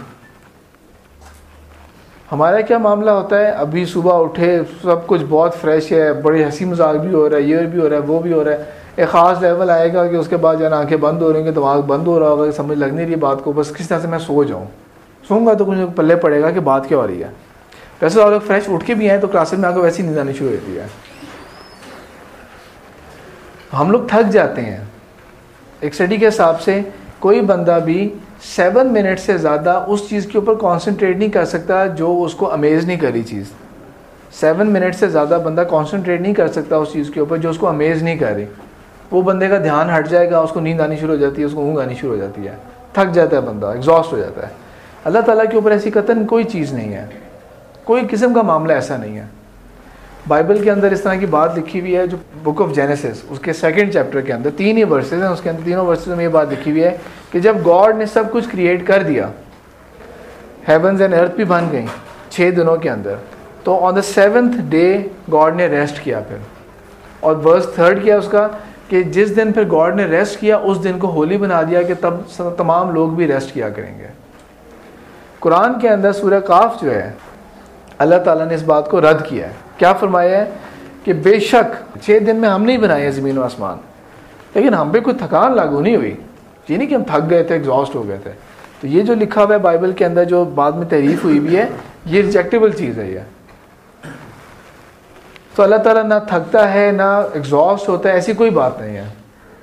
ہمارا کیا معاملہ ہوتا ہے, ابھی صبح اٹھے, سب کچھ بہت فریش ہے, بڑی ہنسی مذاق بھی ہو رہا ہے, یہ بھی ہو رہا ہے, وہ بھی ہو رہا ہے, ایک خاص لیول آئے گا کہ اس کے بعد جو ہے نا آنکھیں بند ہو رہی ہیں, دماغ بند ہو رہا ہوگا, کہ سمجھ لگ نہیں رہی بات کو, بس کس طرح سے میں سو جاؤں. سوؤں گا تو کچھ پلے پڑے گا کہ بات کیا ہو رہی ہے. ویسے اور لوگ فریش اٹھ کے بھی ہیں تو کلاسز میں آ کے ویسے ہی نیند آنی شروع ہو جاتی ہے. ہم لوگ تھک جاتے ہیں. ایک اسٹڈی کے حساب سے کوئی بندہ بھی 7 منٹ سے زیادہ اس چیز کے اوپر کانسنٹریٹ نہیں کر سکتا جو اس کو امیز نہیں کری چیز. 7 منٹ سے زیادہ بندہ کانسنٹریٹ نہیں کر سکتا اس چیز کے اوپر جو اس کو امیز نہیں کر رہی. وہ بندے کا دھیان ہٹ جائے گا, اس کو نیند آنی شروع ہو جاتی ہے, اس کو اونگ آنی شروع ہو جاتی ہے, تھک جاتا ہے بندہ, ایگزاسٹ ہو جاتا ہے. اللہ تعالیٰ کے اوپر ایسی قطعاً کوئی چیز نہیں ہے, کوئی قسم کا معاملہ ایسا نہیں ہے. بائبل کے اندر اس طرح کی بات لکھی ہوئی ہے, جو بک آف جینیسس اس کے 2 چیپٹر کے اندر 3 ہی ورسز ہیں, اس کے اندر تینوں ورسز میں یہ بات لکھی ہوئی ہے کہ جب گاڈ نے سب کچھ کریٹ کر دیا, ہیونز اینڈ ارتھ بھی بن گئیں 6 دنوں کے اندر, تو on the 7th day God نے ریسٹ کیا پھر. اور ورس 3 کیا اس کا کہ جس دن پھر گاڈ نے ریسٹ کیا اس دن کو ہولی بنا دیا کہ تب تمام لوگ بھی ریسٹ کیا کریں گے. قرآن کے اندر سورہ قاف جو ہے, اللہ تعالیٰ نے اس بات کو رد کیا ہے. کیا فرمایا ہے کہ بے شک 6 دن میں ہم نہیں بنائے ہیں زمین و آسمان, لیکن ہم پہ کوئی تھکان لاگو نہیں ہوئی. یہ نہیں کہ ہم تھک گئے تھے, ایگزاسٹ ہو گئے تھے. تو یہ جو لکھا ہوا ہے بائبل کے اندر, جو بعد میں تحریف ہوئی بھی ہے, یہ ریجیکٹیبل چیز ہے. یہ تو اللہ تعالیٰ نہ تھکتا ہے نہ ایگزاسٹ ہوتا ہے, ایسی کوئی بات نہیں ہے.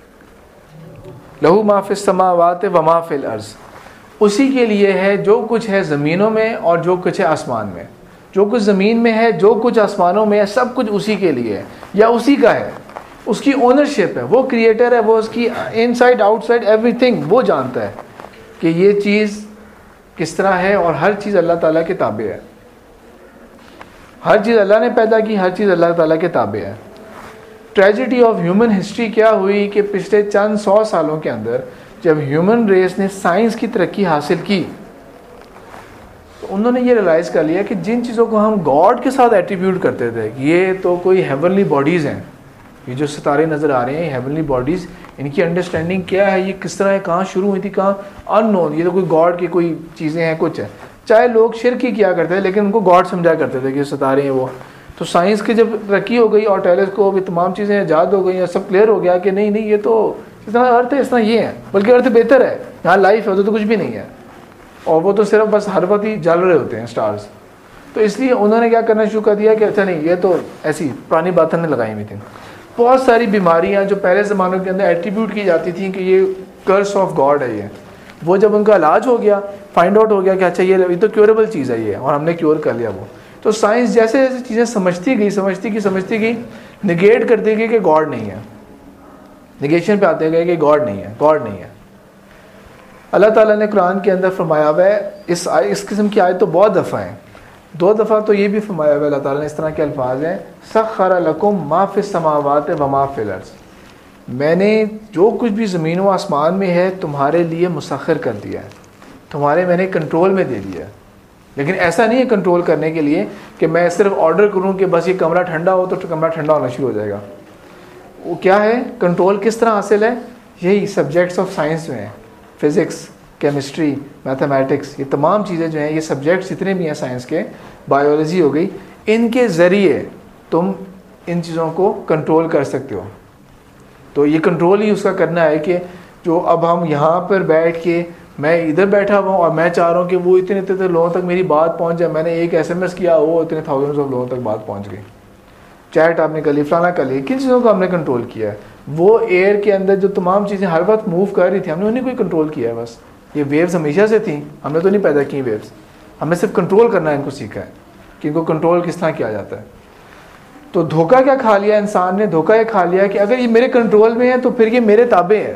لہو ما فی السماوات و ما فی الارض, اسی کے لیے ہے جو کچھ ہے زمینوں میں اور جو کچھ ہے آسمان میں. جو کچھ زمین میں ہے, جو کچھ آسمانوں میں ہے, سب کچھ اسی کے لیے ہے یا اسی کا ہے. اس کی اونرشپ ہے, وہ کریٹر ہے, وہ اس کی inside outside everything وہ جانتا ہے کہ یہ چیز کس طرح ہے, اور ہر چیز اللہ تعالیٰ کے تابع ہے. ہر چیز اللہ نے پیدا کی, ہر چیز اللہ تعالیٰ کے تابع ہے. ٹریجڈی آف ہیومن ہسٹری کیا ہوئی کہ پچھلے چند 100 سالوں کے اندر جب ہیومن ریس نے سائنس کی ترقی حاصل کی, تو انہوں نے یہ ریلائز کر لیا کہ جن چیزوں کو ہم گاڈ کے ساتھ ایٹریبیوٹ کرتے تھے, یہ تو کوئی ہیونلی باڈیز ہیں, یہ جو ستارے نظر آ رہے ہیں ہیونلی باڈیز, ان کی انڈرسٹینڈنگ کیا ہے, یہ کس طرح ہے, کہاں شروع ہوئی تھی, کہاں, ان نون. یہ تو کوئی گاڈ کی کوئی چیزیں ہیں, کچھ ہے. چاہے لوگ شرک ہی کیا کرتے تھے لیکن ان کو گاڈ سمجھا کرتے تھے کہ ستارے ہیں وہ. تو سائنس کی جب ترقی ہو گئی اور ٹیلیسکوپ, یہ تمام چیزیں ایجاد ہو گئی, سب کلیئر ہو گیا کہ نہیں نہیں, یہ تو اس طرح ارتھ ہے, اس طرح یہ ہے, بلکہ ارتھ بہتر ہے, یہاں لائف ہے, تو کچھ بھی نہیں ہے, اور وہ تو صرف بس ہر وقت ہی جل رہے ہوتے ہیں اسٹارز. تو اس لیے انہوں نے کیا کرنا شروع کر دیا کہ اچھا نہیں, یہ تو ایسی پرانی باتیں نے لگائی ہوئی تھیں. بہت ساری بیماریاں جو پہلے زمانوں کے اندر ایٹریبیوٹ کی جاتی تھیں کہ یہ کرس آف گاڈ ہے, وہ جب ان کا علاج ہو گیا, فائنڈ آؤٹ ہو گیا کہ اچھا یہ تو کیوریبل چیز ہے یہ, اور ہم نے کیور کر لیا وہ. تو سائنس جیسے جیسے چیزیں سمجھتی گئی نگیٹ کرتی گئی کہ گاڈ نہیں ہے, نگیشن پہ آتے گئے کہ گاڈ نہیں ہے. اللہ تعالیٰ نے قرآن کے اندر فرمایا ہوا ہے, اس قسم کی آیت تو بہت دفعہ ہیں, 2 دفعہ تو یہ بھی فرمایا ہوا ہے اللہ تعالیٰ نے, اس طرح کے الفاظ ہیں, سخر لکم ما فی السماوات و ما فی الارض, میں نے جو کچھ بھی زمین و آسمان میں ہے تمہارے لیے مسخر کر دیا ہے, تمہارے میں نے کنٹرول میں دے دیا ہے. لیکن ایسا نہیں ہے کنٹرول کرنے کے لیے کہ میں صرف آرڈر کروں کہ بس یہ کمرہ ٹھنڈا ہو تو کمرہ ٹھنڈا ہونا شروع ہو جائے گا. وہ کیا ہے, کنٹرول کس طرح حاصل ہے, یہی سبجیکٹس آف سائنس میں ہیں, فزکس, کیمسٹری, میتھمیٹکس, یہ تمام چیزیں جو ہیں, یہ سبجیکٹس جتنے بھی ہیں سائنس کے, بایولوجی ہو گئی, ان کے ذریعے تم ان چیزوں کو کنٹرول کر سکتے ہو. تو یہ کنٹرول ہی اس کا کرنا ہے کہ جو اب ہم یہاں پر بیٹھ کے, میں ادھر بیٹھا ہوا ہوں اور میں چاہ رہا ہوں کہ وہ اتنے لوگوں تک میری بات پہنچ جائے, میں نے ایک SMS کیا, وہ اتنے تھاؤزنڈز آف لوگوں تک بات پہنچ گئی, چیٹ آپ نے کر لی, فلانا کر لی. کن چیزوں کو ہم نے کنٹرول کیا ہے, وہ ایئر کے اندر جو تمام چیزیں ہر وقت موو کر رہی تھیں, ہم نے انہیں کوئی کنٹرول کیا ہے. بس یہ ویوز ہمیشہ سے تھیں, ہم نے تو نہیں پیدا کی ویوز, ہم نے صرف کنٹرول کرنا ہے, ان کو سیکھا ہے کہ ان کو کنٹرول کس طرح کیا جاتا ہے. تو دھوکہ کیا کھا لیا انسان نے, دھوکہ یہ کھا لیا کہ اگر یہ میرے کنٹرول میں ہے تو پھر یہ میرے تابع ہے,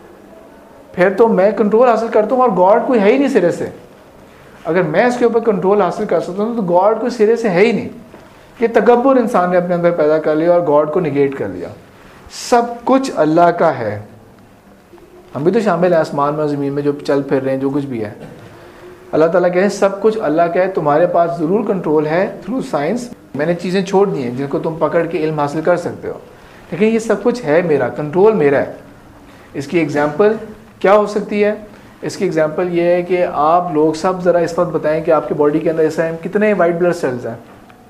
پھر تو میں کنٹرول حاصل کرتا ہوں, اور گاڈ کوئی ہے ہی نہیں سرے سے. اگر میں اس کے اوپر کنٹرول حاصل کر سکتا ہوں تو گاڈ کوئی سرے سے ہے ہی نہیں. یہ تکبر انسان نے اپنے اندر پیدا کر لیا اور گاڈ کو نگیٹ کر لیا. سب کچھ اللہ کا ہے, ہم بھی تو شامل ہیں آسمان میں اور زمین میں جو چل پھر رہے ہیں، جو کچھ بھی ہے. اللہ تعالیٰ کہتے ہیں سب کچھ اللہ کا ہے، تمہارے پاس ضرور کنٹرول ہے تھرو سائنس. میں نے چیزیں چھوڑ دی ہیں جن کو تم پکڑ کے علم حاصل کر سکتے ہو، لیکن یہ سب کچھ ہے میرا، کنٹرول میرا ہے. اس کی ایگزامپل کیا ہو سکتی ہے؟ اس کی ایگزامپل یہ ہے کہ آپ لوگ سب ذرا اس وقت بتائیں کہ آپ کی باڈی کے اندر ایسا ہے کتنے وائٹ بلڈ سیلز ہیں؟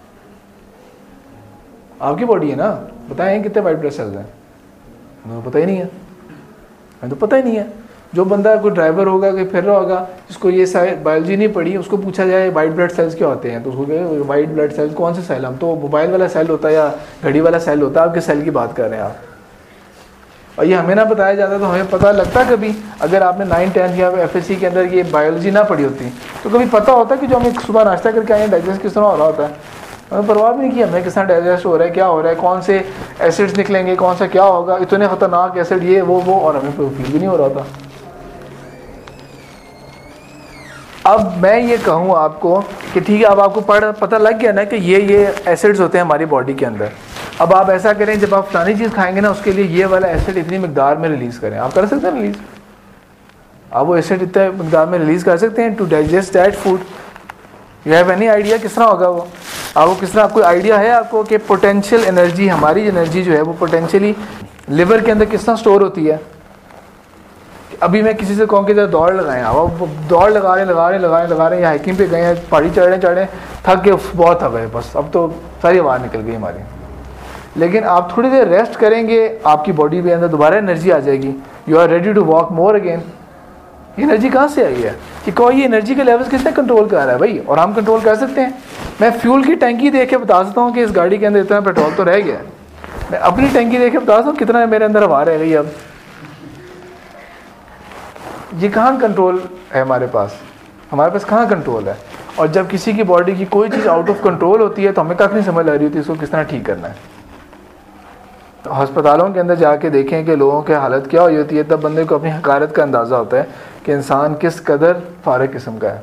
آپ کی باڈی ہے نا، بتائیں کتنے وائٹ بلڈ سیلز ہیں؟ ہمیں پتہ ہی نہیں ہے، ہمیں تو پتہ ہی نہیں ہے. جو بندہ کوئی ڈرائیور ہوگا کہ پھر رہا ہوگا جس کو یہ بایولوجی نہیں پڑھی، اس کو پوچھا جائے وائٹ بلڈ سیلز کیا ہوتے ہیں تو اس کو کہے وائٹ بلڈ سیلز کون سے سیل؟ ہم تو موبائل والا سیل ہوتا ہے یا گھڑی والا سیل ہوتا ہے، آپ کے سیل کی بات کر رہے ہیں آپ. اور یہ ہمیں نہ بتایا جاتا تو ہمیں پتہ لگتا کبھی؟ اگر آپ نے 9, 10 یا ایف ایس سی کے اندر یہ بایولوجی نہ پڑھی ہوتی تو کبھی پتہ ہوتا کہ جو ہمیں صبح ناشتہ کر کے آئے ہیں ڈائجسٹ کس طرح ہو رہا ہوتا ہے؟ ہمیں پرواہ بھی نہیں کی ہمیں کس طرح ڈائجسٹ ہو رہا ہے، کیا ہو رہا ہے، کون سے ایسڈس نکلیں گے، کون سا کیا ہوگا، اتنے خطرناک ایسڈ یہ وہ اور ہمیں فیل بھی نہیں ہو رہا تھا. اب میں یہ کہوں آپ کو کہ ٹھیک ہے، اب آپ کو پتہ لگ گیا نا کہ یہ ایسڈز ہوتے ہیں ہماری باڈی کے اندر. اب آپ ایسا کریں جب آپ فلانی چیز کھائیں گے نا اس کے لیے یہ والا ایسڈ اتنی مقدار میں ریلیز کریں. آپ کر سکتے ہیں ریلیز؟ آپ وہ ایسڈ اتنے مقدار میں ریلیز کر سکتے ہیں to digest that food? You have any idea کس طرح ہوگا وہ؟ آپ کو کس طرح، کوئی آئیڈیا ہے آپ کو کہ پوٹینشیل انرجی، ہماری انرجی جو ہے وہ پوٹینشیلی لیور کے اندر کس طرح اسٹور ہوتی ہے؟ ابھی میں کسی سے کہوں کہ دوڑ لگائیں، آپ دوڑ لگا رہے ہیں یا ہائکنگ پہ گئے ہیں، پہاڑی چڑھے تھک کے بہت تھک گئے، بس اب تو ساری آواز نکل گئی ہماری. لیکن آپ تھوڑی دیر ریسٹ کریں گے، آپ کی باڈی کے اندر دوبارہ انرجی آ جائے گی. You are ready to walk more again. یہ انرجی کہاں سے آئی ہے؟ کہ کوئی یہ انرجی کے لیولز کس نے کنٹرول کر رہا ہے بھائی؟ اور ہم کنٹرول کر سکتے ہیں. میں فیول کی ٹینکی دیکھ کے بتا سکتا ہوں کہ اس گاڑی کے اندر اتنا پیٹرول تو رہ گیا ہے. میں اپنی ٹینکی دیکھ کے بتا سکتا ہوں کتنا میرے اندر ہوا رہ گئی. اب یہ کہاں کنٹرول ہے ہمارے پاس کہاں کنٹرول ہے؟ اور جب کسی کی باڈی کی کوئی چیز آؤٹ آف کنٹرول ہوتی ہے تو ہمیں کافی نہیں سمجھ آ رہی ہوتی اس کو کس طرح ٹھیک کرنا ہے. ہسپتالوں کے اندر جا کے دیکھیں کہ لوگوں کی حالت کیا ہوئی ہوتی ہے، تب بندے کو اپنی حقارت کا اندازہ ہوتا ہے کہ انسان کس قدر فارغ قسم کا ہے.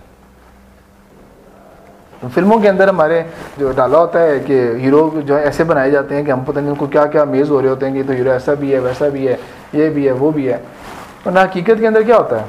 فلموں کے اندر ہمارے جو ڈالا ہوتا ہے کہ ہیرو جو ہے ایسے بنائے جاتے ہیں کہ ہم پتہ نہیں ان کو کیا کیا میز ہو رہے ہوتے ہیں کہ تو ہیرو ایسا بھی ہے، ویسا بھی ہے، یہ بھی ہے، وہ بھی ہے. ورنہ حقیقت کے اندر کیا ہوتا ہے؟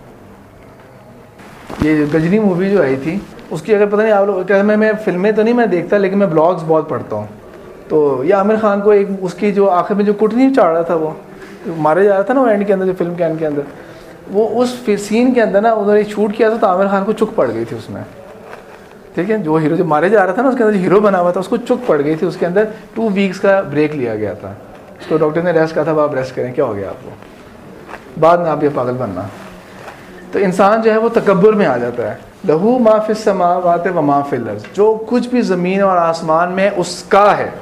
یہ گجنی مووی جو آئی تھی اس کی اگر پتہ نہیں آپ لوگ، میں فلمیں تو نہیں میں دیکھتا لیکن میں بلاگز بہت پڑھتا ہوں. تو یہ عامر خان کو ایک اس کی جو آخر میں جو کٹنی چاڑ رہا تھا، وہ مارا جا رہا تھا نا وہ اینڈ کے اندر، جو فلم کے اینڈ کے اندر، وہ اس سین کے اندر نا انہوں نے شوٹ کیا تھا تو عامر خان کو چک پڑ گئی تھی اس میں. ٹھیک ہے، جو ہیرو جو مارے جا رہا تھا نا اس کے اندر ہیرو بنا ہوا تھا، اس کو چک پڑ گئی تھی. اس کے اندر 2 ویکس کا بریک لیا گیا تھا. اس کو ڈاکٹر نے ریسٹ کہا تھا آپ ریسٹ کریں. کیا ہو گیا آپ کو؟ بعد میں آپ یہ پاگل بننا. تو انسان جو ہے وہ تکبر میں آ جاتا ہے. لہو ما فی السماوات و ما فی الارض، جو کچھ بھی زمین اور آسمان میں اس کا ہے.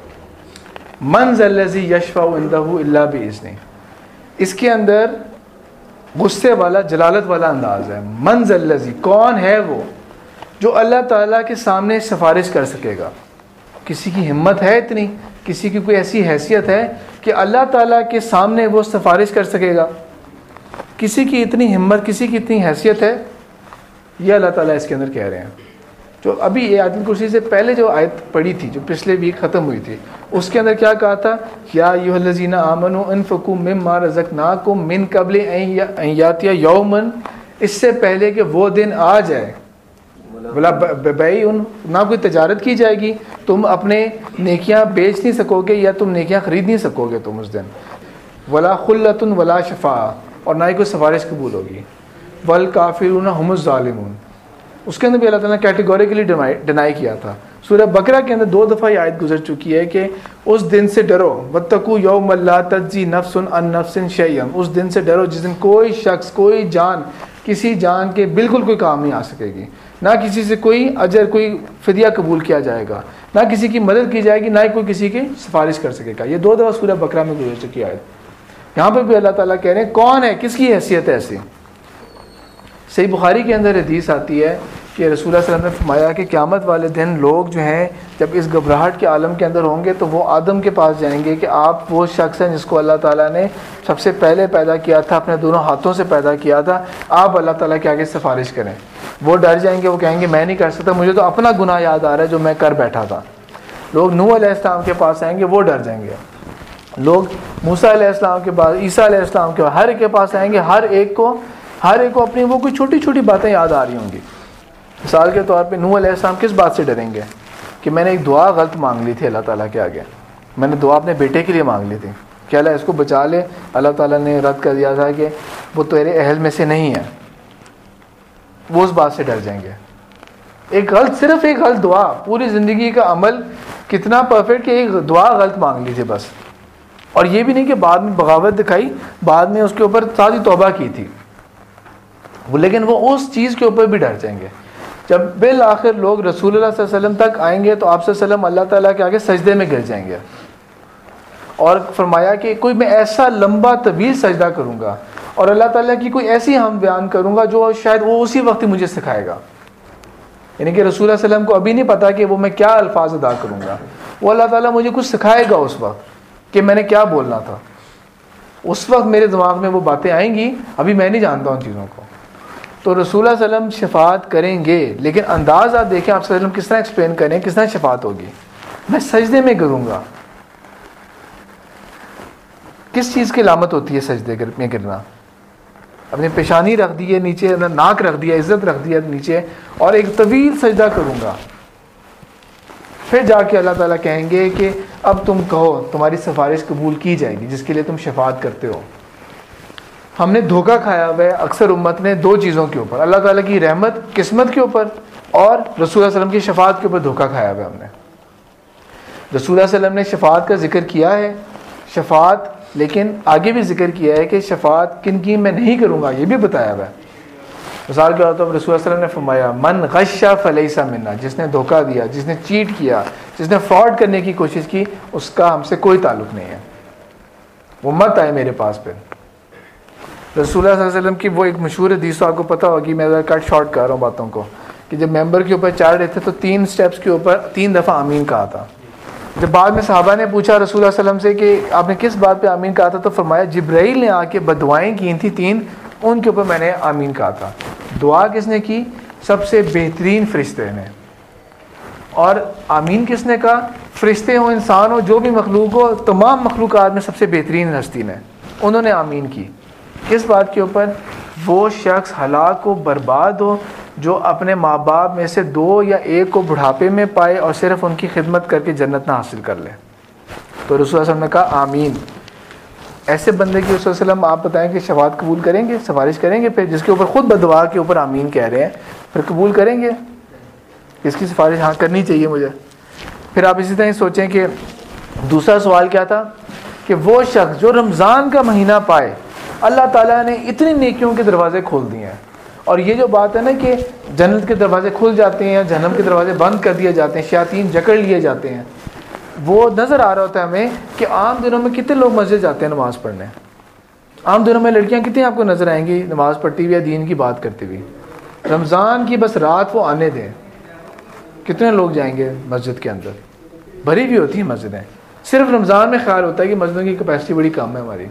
من ذا الذی یشفع عندہ الا باذنہ، اس کے اندر غصے والا جلالت والا انداز ہے. من ذا الذی، کون ہے وہ جو اللہ تعالیٰ کے سامنے سفارش کر سکے گا؟ کسی کی ہمت ہے اتنی، کسی کی کوئی ایسی حیثیت ہے کہ اللہ تعالیٰ کے سامنے وہ سفارش کر سکے گا؟ کسی کی اتنی ہمت، کسی کی اتنی حیثیت ہے؟ یہ اللہ تعالیٰ اس کے اندر کہہ رہے ہیں. جو ابھی یہ آیت الکرسی سے پہلے جو آیت پڑھی تھی جو پچھلے ویک ختم ہوئی تھی، اس کے اندر کیا کہا تھا؟ یا ایھا الذین آمنوا انفقوا مما رزقناکم من قبل ان یاتی یوم، اس سے پہلے کہ وہ دن آ جائے، بلا بیعن، نہ کوئی تجارت کی جائے گی، تم اپنے نیکیاں بیچ نہیں سکو گے یا تم نیکیاں خرید نہیں سکو گے تم اس دن. ولا خلۃ ولا شفاعہ، اور نہ ہی کوئی سفارش قبول ہوگی. والکافرون هم الظالمون، اس کے اندر بھی اللہ تعالیٰ نے کیٹیگوریکلی ڈینائی کیا تھا. سورہ بقرہ کے اندر 2 دفعہ یہ آیت گزر چکی ہے کہ اس دن سے ڈرو، واتقوا یوما لا تجزی نفس عن نفس شیئا، اس دن سے ڈرو جس دن کوئی شخص، کوئی جان کسی جان کے بالکل کوئی کام نہیں آ سکے گی، نہ کسی سے کوئی اجر، کوئی فدیہ قبول کیا جائے گا، نہ کسی کی مدد کی جائے گی، نہ ہی کوئی کسی کی سفارش کر سکے گا. یہ 2 دفعہ سورہ بقرہ میں گزر چکی آیت. یہاں پر بھی اللہ تعالیٰ کہہ رہے ہیں کون ہے، کس کی حیثیت ہے ایسی. صحیح بخاری کے اندر حدیث آتی ہے کہ رسول اللہ صلی اللہ علیہ وسلم نے فرمایا کہ قیامت والے دن لوگ جو ہیں جب اس گھبراہٹ کے عالم کے اندر ہوں گے تو وہ آدم کے پاس جائیں گے کہ آپ وہ شخص ہیں جس کو اللہ تعالیٰ نے سب سے پہلے پیدا کیا تھا، اپنے دونوں ہاتھوں سے پیدا کیا تھا، آپ اللہ تعالیٰ کے آگے سفارش کریں. وہ ڈر جائیں گے، وہ کہیں گے میں نہیں کر سکتا، مجھے تو اپنا گناہ یاد آ رہا ہے جو میں کر بیٹھا تھا. لوگ نوح علیہ السلام کے پاس آئیں گے، وہ ڈر جائیں گے. لوگ موسیٰ علیہ السلام کے بعد عیسیٰ علیہ السلام کے بعد ہر ایک کے پاس آئیں گے، ہر ایک کو اپنی وہ کوئی چھوٹی چھوٹی باتیں یاد آ رہی ہوں گی. مثال کے طور پہ نوح علیہ السلام کس بات سے ڈریں گے؟ کہ میں نے ایک دعا غلط مانگ لی تھی اللہ تعالیٰ کے آگے، میں نے دعا اپنے بیٹے کے لیے مانگ لی تھی کہ اللہ اس کو بچا لے. اللہ تعالیٰ نے رد کر دیا تھا کہ وہ تیرے اہل میں سے نہیں ہے. وہ اس بات سے ڈر جائیں گے. صرف ایک غلط دعا، پوری زندگی کا عمل کتنا پرفیکٹ کہ ایک دعا غلط مانگ لی تھی بس. اور یہ بھی نہیں کہ بعد میں بغاوت دکھائی، بعد میں اس کے اوپر ساری توبہ کی تھی وہ، لیکن وہ اس چیز کے اوپر بھی ڈر جائیں گے. جب بالآخر لوگ رسول اللہ صلی اللہ علیہ وسلم تک آئیں گے تو آپ صلی اللہ علیہ وسلم اللہ تعالیٰ کے آگے سجدے میں گر جائیں گے، اور فرمایا کہ کوئی میں ایسا لمبا طویل سجدہ کروں گا اور اللہ تعالیٰ کی کوئی ایسی ہم بیان کروں گا جو شاید وہ اسی وقت ہی مجھے سکھائے گا. یعنی کہ رسول اللہ صلی اللہ علیہ وسلم کو ابھی نہیں پتا کہ وہ میں کیا الفاظ ادا کروں گا، وہ اللہ تعالیٰ مجھے کچھ سکھائے گا اس وقت کہ میں نے کیا بولنا تھا. اس وقت میرے دماغ میں وہ باتیں آئیں گی، ابھی میں نہیں جانتا ان چیزوں کو. تو رسول اللہ صلی اللہ علیہ وسلم شفاعت کریں گے، لیکن انداز آپ دیکھیں آپ صلی اللہ علیہ وسلم کس طرح ایکسپلین کریں کس طرح شفاعت ہوگی. میں سجدے میں کروں گا. کس چیز کی علامت ہوتی ہے سجدے میں گرنا؟ اپنی پیشانی رکھ دی ہے نیچے، ناک رکھ دیا، عزت رکھ دیا نیچے، اور ایک طویل سجدہ کروں گا. پھر جا کے اللہ تعالیٰ کہیں گے کہ اب تم کہو، تمہاری سفارش قبول کی جائے گی جس کے لیے تم شفاعت کرتے ہو. ہم نے دھوکہ کھایا ہوا ہے اکثر امت نے دو چیزوں کے اوپر، اللہ تعالیٰ کی رحمت قسمت کے اوپر اور رسول اللہ صلی اللہ علیہ وسلم کی شفاعت کے اوپر دھوکہ کھایا ہوا ہے. ہم نے رسول اللہ صلی اللہ علیہ وسلم نے شفاعت کا ذکر کیا ہے، شفاعت، لیکن آگے بھی ذکر کیا ہے کہ شفاعت کن کی میں نہیں کروں گا، یہ بھی بتایا ہوا ہے. مثال کے طور پر رسول اللہ صلی اللہ علیہ وسلم نے فرمایا من غش فلیس منا، جس نے دھوکہ دیا، جس نے چیٹ کیا، جس نے فراڈ کرنے کی کوشش کی، اس کا ہم سے کوئی تعلق نہیں ہے، وہ مت آئے میرے پاس. پہ رسول اللہ صلی اللہ علیہ وسلم کی وہ ایک مشہور حدیث تو آپ کو پتہ ہوگی، میں ذرا کٹ شارٹ کر رہا ہوں باتوں کو، کہ جب ممبر کے اوپر چڑھ رہے تھے تو 3 سٹیپس کے اوپر 3 دفعہ آمین کہا تھا. جب بعد میں صحابہ نے پوچھا رسول اللہ صلی اللہ علیہ وسلم سے کہ آپ نے کس بات پہ آمین کہا تھا، تو فرمایا جبرائیل نے آ کے بددعائیں کی تھیں 3، ان کے اوپر میں نے آمین کہا تھا. دعا کس نے کی؟ سب سے بہترین فرشتے نے. اور آمین کس نے کہا؟ فرشتے ہوں، انسان ہو، جو بھی مخلوق ہو، تمام مخلوقات میں سب سے بہترین ہستی نے، انہوں نے آمین کی. کس بات کے اوپر؟ وہ شخص ہلاک ہو، برباد ہو، جو اپنے ماں باپ میں سے 2 یا 1 کو بڑھاپے میں پائے اور صرف ان کی خدمت کر کے جنت نہ حاصل کر لے. تو رسول اللہ صلی اللہ علیہ وسلم نے کہا آمین. ایسے بندے کی رسول اللہ علیہ وسلم آپ بتائیں کہ شفاعت قبول کریں گے، سفارش کریں گے؟ پھر جس کے اوپر خود بددعا کے اوپر آمین کہہ رہے ہیں، پھر قبول کریں گے؟ اس کی سفارش ہاں کرنی چاہیے مجھے. پھر آپ اسی طرح سوچیں کہ دوسرا سوال کیا تھا کہ وہ شخص جو رمضان کا مہینہ پائے، اللہ تعالیٰ نے اتنی نیکیوں کے دروازے کھول دیے ہیں. اور یہ جو بات ہے نا کہ جنت کے دروازے کھل جاتے ہیں، جہنم کے دروازے بند کر دیے جاتے ہیں، شیاطین جکڑ لیے جاتے ہیں، وہ نظر آ رہا ہوتا ہے ہمیں کہ عام دنوں میں کتنے لوگ مسجد جاتے ہیں نماز پڑھنے. عام دنوں میں لڑکیاں کتنی آپ کو نظر آئیں گی نماز پڑھتی ہوئی یا دین کی بات کرتی ہوئی. رمضان کی بس رات وہ آنے دیں، کتنے لوگ جائیں گے مسجد کے اندر؟ بھری بھی ہوتی ہیں مسجدیں. صرف رمضان میں خیال ہوتا ہے کہ مسجدوں کی کیپیسٹی بڑی کم ہے ہماری،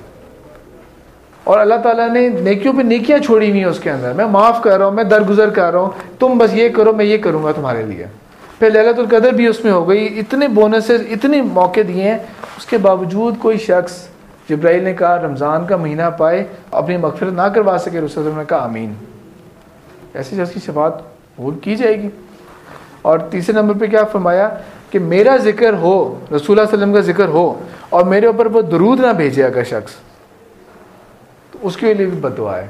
اور اللہ تعالیٰ نے نیکیوں پہ نیکیاں چھوڑی ہوئی ہیں اس کے اندر. میں معاف کر رہا ہوں، میں درگزر کر رہا ہوں، تم بس یہ کرو، میں یہ کروں گا تمہارے لیے. پھر لیلۃ القدر بھی اس میں ہو گئی، اتنے بونسز، اتنے موقع دیے ہیں. اس کے باوجود کوئی شخص، جبرائیل نے کہا رمضان کا مہینہ پائے اپنی مغفرت نہ کروا سکے، رسول اللہ صلی اللہ علیہ وسلم نے کہا آمین. ایسے شخص کی شفاعت قبول کی جائے گی. اور تیسرے نمبر پہ کیا فرمایا کہ میرا ذکر ہو، رسول اللہ صلی اللہ علیہ وسلم کا ذکر ہو، اور میرے اوپر وہ درود نہ بھیجے اگر شخص، تو اس کے لیے بھی بد دعا ہے.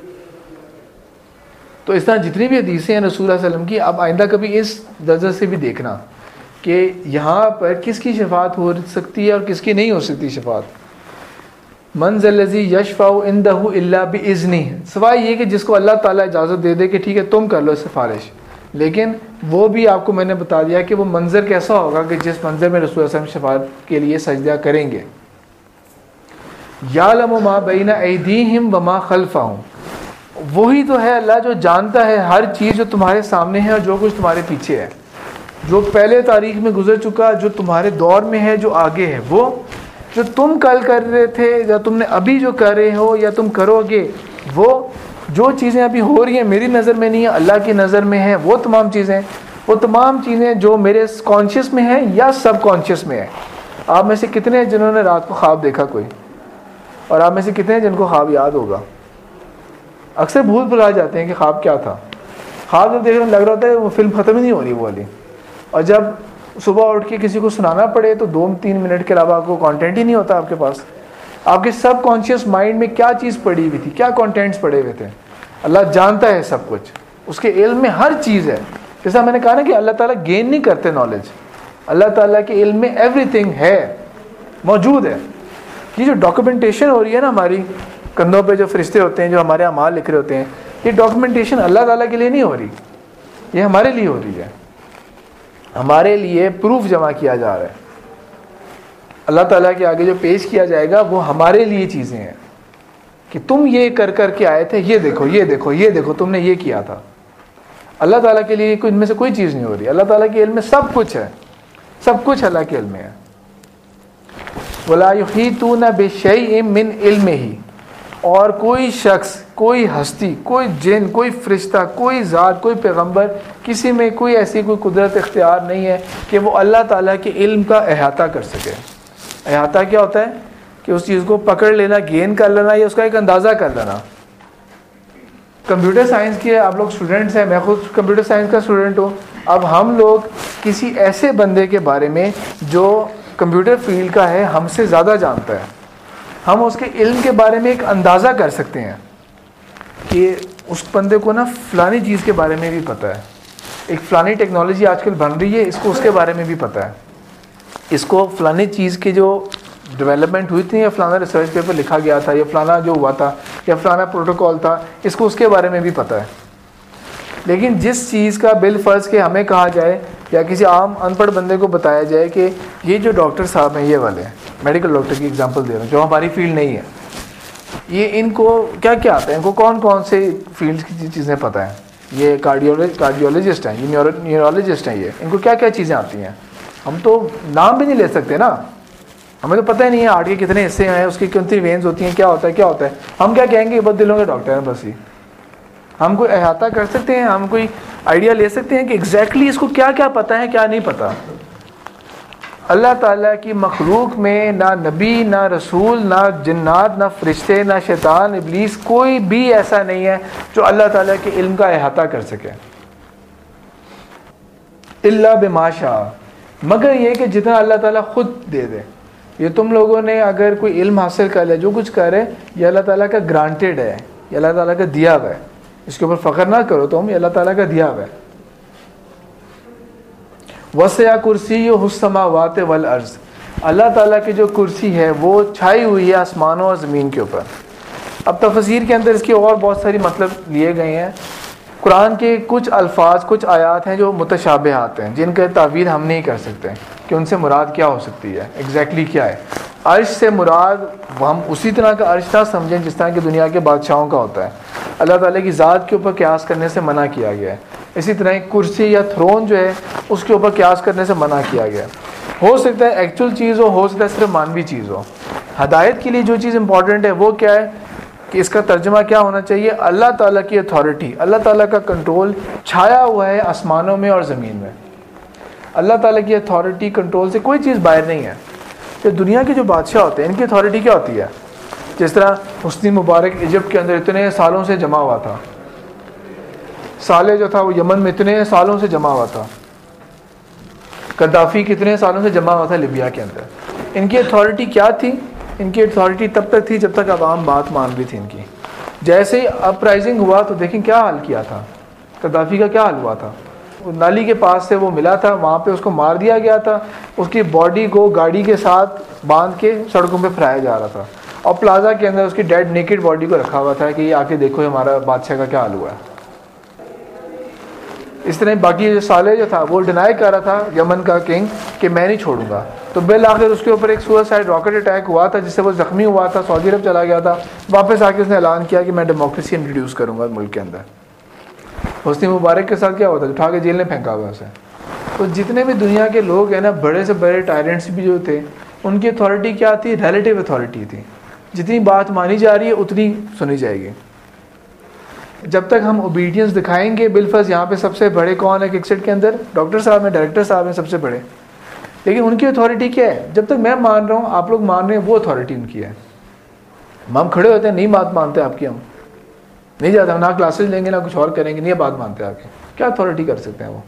تو اس طرح جتنی بھی حدیثیں ہیں رسول اللہ صلی اللہ علیہ وسلم کی، اب آئندہ کبھی اس نظر سے بھی دیکھنا کہ یہاں پر کس کی شفاعت ہو سکتی ہے اور کس کی نہیں ہو سکتی شفاعت. من ذا الذی یشفع عندہ الا باذنہ، سوائے یہ کہ جس کو اللہ تعالیٰ اجازت دے دے کہ ٹھیک ہے تم کر لو سفارش. لیکن وہ بھی آپ کو میں نے بتا دیا کہ وہ منظر کیسا ہوگا کہ جس منظر میں رسول اللہ صلی اللہ علیہ وسلم شفاعت کے لیے سجدہ کریں گے. یعلم ما بین ایدیہم وما خلفہم، وہی تو ہے اللہ جو جانتا ہے ہر چیز جو تمہارے سامنے ہے اور جو کچھ تمہارے پیچھے ہے، جو پہلے تاریخ میں گزر چکا، جو تمہارے دور میں ہے، جو آگے ہے. وہ جو تم کل کر رہے تھے یا تم نے ابھی جو کر رہے ہو یا تم کرو گے، وہ جو چیزیں ابھی ہو رہی ہیں میری نظر میں نہیں ہے، اللہ کی نظر میں ہیں. وہ تمام چیزیں جو میرے کانشیس میں ہیں یا سب کانشیس میں ہیں، آپ میں سے کتنے ہیں جنہوں نے رات کو خواب دیکھا کوئی؟ اور آپ میں سے کتنے ہیں جن کو خواب یاد ہوگا؟ اکثر بھول بھلا جاتے ہیں کہ خواب کیا تھا. خواب جب دیکھنے لگ رہا ہوتا ہے وہ فلم ختم ہی نہیں ہو رہی وہ والی, اور جب صبح اٹھ کے کسی کو سنانا پڑے تو 2-3 منٹ کے علاوہ آپ کو کانٹینٹ ہی نہیں ہوتا آپ کے پاس. آپ کے سب کانشیس مائنڈ میں کیا چیز پڑی ہوئی تھی, کیا کانٹینٹس پڑے ہوئے تھے. اللہ جانتا ہے سب کچھ, اس کے علم میں ہر چیز ہے. جیسا میں نے کہا نا کہ اللہ تعالیٰ گین نہیں کرتے نالج, اللہ تعالیٰ کے علم میں ایوری تھنگ ہے, موجود ہے. یہ جو ڈاکومنٹیشن ہو رہی ہے نا ہماری کندھوں پہ جو فرشتے ہوتے ہیں جو ہمارے اعمال لکھ رہے ہوتے ہیں, یہ ڈاکومنٹیشن اللہ تعالیٰ کے لیے نہیں ہو رہی, یہ ہمارے لیے ہو رہی ہے. ہمارے لیے پروف جمع کیا جا رہا ہے. اللہ تعالیٰ کے آگے جو پیش کیا جائے گا وہ ہمارے لیے چیزیں ہیں کہ تم یہ کر کر کے آئے تھے, یہ دیکھو یہ دیکھو یہ دیکھو تم نے یہ کیا تھا. اللہ تعالیٰ کے لیے ان میں سے کوئی چیز نہیں ہو رہی. اللہ تعالیٰ کے علم میں سب کچھ ہے, سب کچھ اللہ کے علم میں ہے. وَلَا يُحِيطُونَ بِشَيْءٍ مِّنْ عِلْمِهِ, اور کوئی شخص, کوئی ہستی, کوئی جن, کوئی فرشتہ, کوئی ذات, کوئی پیغمبر, کسی میں کوئی ایسی کوئی قدرت اختیار نہیں ہے کہ وہ اللہ تعالیٰ کے علم کا احاطہ کر سکے. احاطہ کیا ہوتا ہے؟ کہ اس چیز کو پکڑ لینا, گین کر لینا, یا اس کا ایک اندازہ کر لینا. کمپیوٹر سائنس کے آپ لوگ اسٹوڈنٹس ہیں, میں خود کمپیوٹر سائنس کا اسٹوڈنٹ ہوں. اب ہم لوگ کسی ایسے بندے کے بارے میں جو کمپیوٹر فیلڈ کا ہے ہم سے زیادہ جانتا ہے, ہم اس کے علم کے بارے میں ایک اندازہ کر سکتے ہیں کہ اس بندے کو نا فلانی چیز کے بارے میں بھی پتہ ہے, ایک فلانی ٹیکنالوجی آج کل بن رہی ہے, اس کو اس کے بارے میں بھی پتہ ہے, اس کو فلانی چیز کی جو ڈیولپمنٹ ہوئی تھی, یا فلانا ریسرچ پیپر لکھا گیا تھا, یا فلانا جو ہوا تھا, یا فلانا پروٹوکول تھا, اس کو اس کے بارے میں بھی پتہ ہے. لیکن جس چیز کا بالفرض کہ ہمیں کہا جائے یا کسی عام ان پڑھ بندے کو بتایا جائے کہ یہ جو ڈاکٹر صاحب ہیں, یہ والے میڈیکل ڈاکٹر کی اگزامپل دے رہا ہوں جو ہماری فیلڈ نہیں ہے, یہ ان کو کیا کیا آتا ہے, ان کو کون کون سے فیلڈ کی چیزیں پتہ ہیں, یہ کارڈیولوجسٹ ہیں, یہ نیورولوجسٹ ہیں, یہ ان کو کیا کیا چیزیں آتی ہیں. ہم تو نام بھی نہیں لے سکتے نا, ہمیں تو پتہ ہی نہیں ہے ہارٹ کے کتنے حصے ہیں, اس کی کتنی وینز ہوتی ہیں, کیا ہوتا ہے کیا ہوتا ہے. ہم کیا کہیں گے, بس دلوں کے ڈاکٹر ہیں بس. ہی ہم کوئی احاطہ کر سکتے ہیں, ہم کوئی آئیڈیا لے سکتے ہیں کہ ایگزیکٹلی اس کو کیا کیا پتہ ہے کیا نہیں پتہ. اللہ تعالیٰ کی مخلوق میں نہ نبی, نہ رسول, نہ جنات, نہ فرشتے, نہ شیطان, ابلیس, کوئی بھی ایسا نہیں ہے جو اللہ تعالیٰ کے علم کا احاطہ کر سکے. الا بما شاء, مگر یہ کہ جتنا اللہ تعالیٰ خود دے دے. یہ تم لوگوں نے اگر کوئی علم حاصل کر لیا, جو کچھ کرے یہ اللہ تعالیٰ کا گرانٹیڈ ہے, یہ اللہ تعالیٰ کا دیا ہوا ہے, اس کے اوپر فخر نہ کرو تم, یہ اللہ تعالیٰ کا دیا ہوا ہے. وسع کرسیہ السماوات والارض, اللہ تعالیٰ کی جو کرسی ہے وہ چھائی ہوئی ہے آسمانوں اور زمین کے اوپر. اب تفسیر کے اندر اس کے اور بہت ساری مطلب لیے گئے ہیں. قرآن کے کچھ الفاظ, کچھ آیات ہیں جو متشابہات ہیں, جن کا تعبیر ہم نہیں کر سکتے کہ ان سے مراد کیا ہو سکتی ہے, ایگزیکٹلی کیا ہے. عرش سے مراد ہم اسی طرح کا عرش نہ سمجھیں جس طرح کی دنیا کے بادشاہوں کا ہوتا ہے. اللہ تعالیٰ کی ذات کے اوپر قیاس کرنے سے منع کیا گیا ہے. اسی طرح ایک کرسی یا تھرون جو ہے اس کے اوپر قیاس کرنے سے منع کیا گیا ہے. ہو سکتا ہے ایکچوئل چیز ہو سکتا ہے صرف مانوی چیز ہو. ہدایت کے لیے جو چیز امپورٹنٹ ہے وہ کیا ہے کہ اس کا ترجمہ کیا ہونا چاہیے, اللہ تعالیٰ کی اتھارٹی, اللہ تعالیٰ کا کنٹرول چھایا ہوا ہے آسمانوں میں اور زمین میں. اللہ تعالیٰ کی اتھارٹی, کنٹرول سے کوئی چیز باہر نہیں ہے. کہ دنیا کے جو بادشاہ ہوتے ہیں ان کی اتھارٹی کیا ہوتی ہے, جس طرح حسنی مبارک ایجپٹ کے اندر اتنے سالوں سے جمع ہوا تھا, صالح جو تھا وہ یمن میں اتنے سالوں سے جمع ہوا تھا, قذافی کتنے سالوں سے جمع ہوا تھا لیبیا کے اندر. ان کی اتھارٹی کیا تھی؟ ان کی اتھارٹی تب تک تھی جب تک عوام بات مان رہی تھی ان کی. جیسے ہی اپرائزنگ ہوا تو دیکھیں کیا حال کیا تھا, قذافی کا کیا حال ہوا تھا. نالی کے پاس سے وہ ملا تھا, وہاں پہ اس کو مار دیا گیا تھا, اس کی باڈی کو گاڑی کے ساتھ باندھ کے سڑکوں پہ پھرایا جا رہا تھا, اور پلازا کے اندر اس کی ڈیڈ نیکڈ باڈی کو رکھا ہوا تھا کہ یہ آ کے دیکھو ہمارا بادشاہ کا کیا حال ہوا ہے. اس طرح باقی جو صالح جو تھا وہ ڈینائی کر رہا تھا یمن کا کنگ کہ میں نہیں چھوڑوں گا. تو بالآخر اس کے اوپر ایک سوسائڈ راکٹ اٹیک ہوا تھا جس سے وہ زخمی ہوا تھا, سعودی عرب چلا گیا تھا. واپس آ کے اس نے اعلان کیا کہ میں ڈیموکریسی انٹروڈیوس کروں گا ملک کے اندر. حسنی مبارک کے ساتھ کیا ہوتا ہے, اٹھا کے جیل میں پھینکا ہوا اسے. تو جتنے بھی دنیا کے لوگ ہیں نا, بڑے سے بڑے ٹائرنٹس بھی جو تھے, ان کی اتھارٹی کیا تھی؟ ریلیٹیو اتھارٹی تھی. جتنی بات مانی جا رہی ہے اتنی سنی جائے گی. جب تک ہم اوبیڈینس دکھائیں گے, بالفرض یہاں پہ سب سے بڑے کون ہے کرکٹ کے اندر؟ ڈاکٹر صاحب ہیں, ڈائریکٹر صاحب ہیں سب سے بڑے. لیکن ان کی اتھارٹی کیا ہے؟ جب تک میں مان رہا ہوں، آپ لوگ مان رہے ہیں، وہ اتھارٹی ان کی ہے. ہم کھڑے ہوتے ہیں، نہیں بات مانتے آپ کی، ہم نہیں جاتے، ہم نہ کلاسز لیں گے نہ کچھ اور کریں گے، نہیں بات مانتے آپ کی. کیا اتھارٹی کر سکتے ہیں وہ؟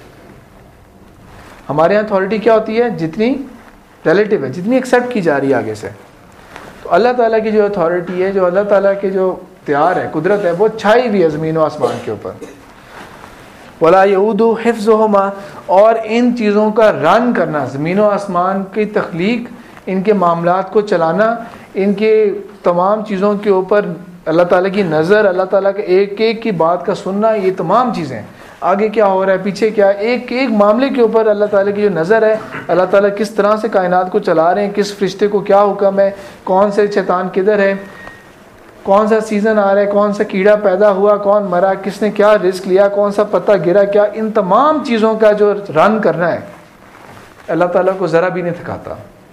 ہمارے یہاں اتھارٹی کیا ہوتی ہے؟ جتنی ریلیٹیو ہے، جتنی ایکسیپٹ کی جا رہی ہے آگے سے. تو اللہ تعالیٰ کی جو اتھارٹی ہے، جو اللہ تعالیٰ کے جو اختیار ہے، قدرت ہے، وہ چھائی ہوئی ہے زمین و آسمان کے اوپر. وَلَا يَؤُودُ حِفْظُهُمَا، اور ان چیزوں کا رن کرنا، زمین و آسمان کی تخلیق، ان کے معاملات کو چلانا، ان کے تمام چیزوں کے اوپر اللہ تعالیٰ کی نظر، اللہ تعالیٰ کے ایک ایک کی بات کا سننا، یہ تمام چیزیں آگے کیا ہو رہا ہے، پیچھے کیا، ایک ایک معاملے کے اوپر اللہ تعالیٰ کی جو نظر ہے، اللہ تعالیٰ کس طرح سے کائنات کو چلا رہے ہیں، کس فرشتے کو کیا حکم ہے، کون سے شیطان کدھر ہے، کون سا سیزن آ رہا ہے، کون سا کیڑا پیدا ہوا، کون مرا، کس نے کیا رزق لیا، کون سا پتہ گرا، کیا، ان تمام چیزوں کا جو رن کرنا ہے اللہ تعالیٰ کو ذرا بھی نہیں تھکاتا.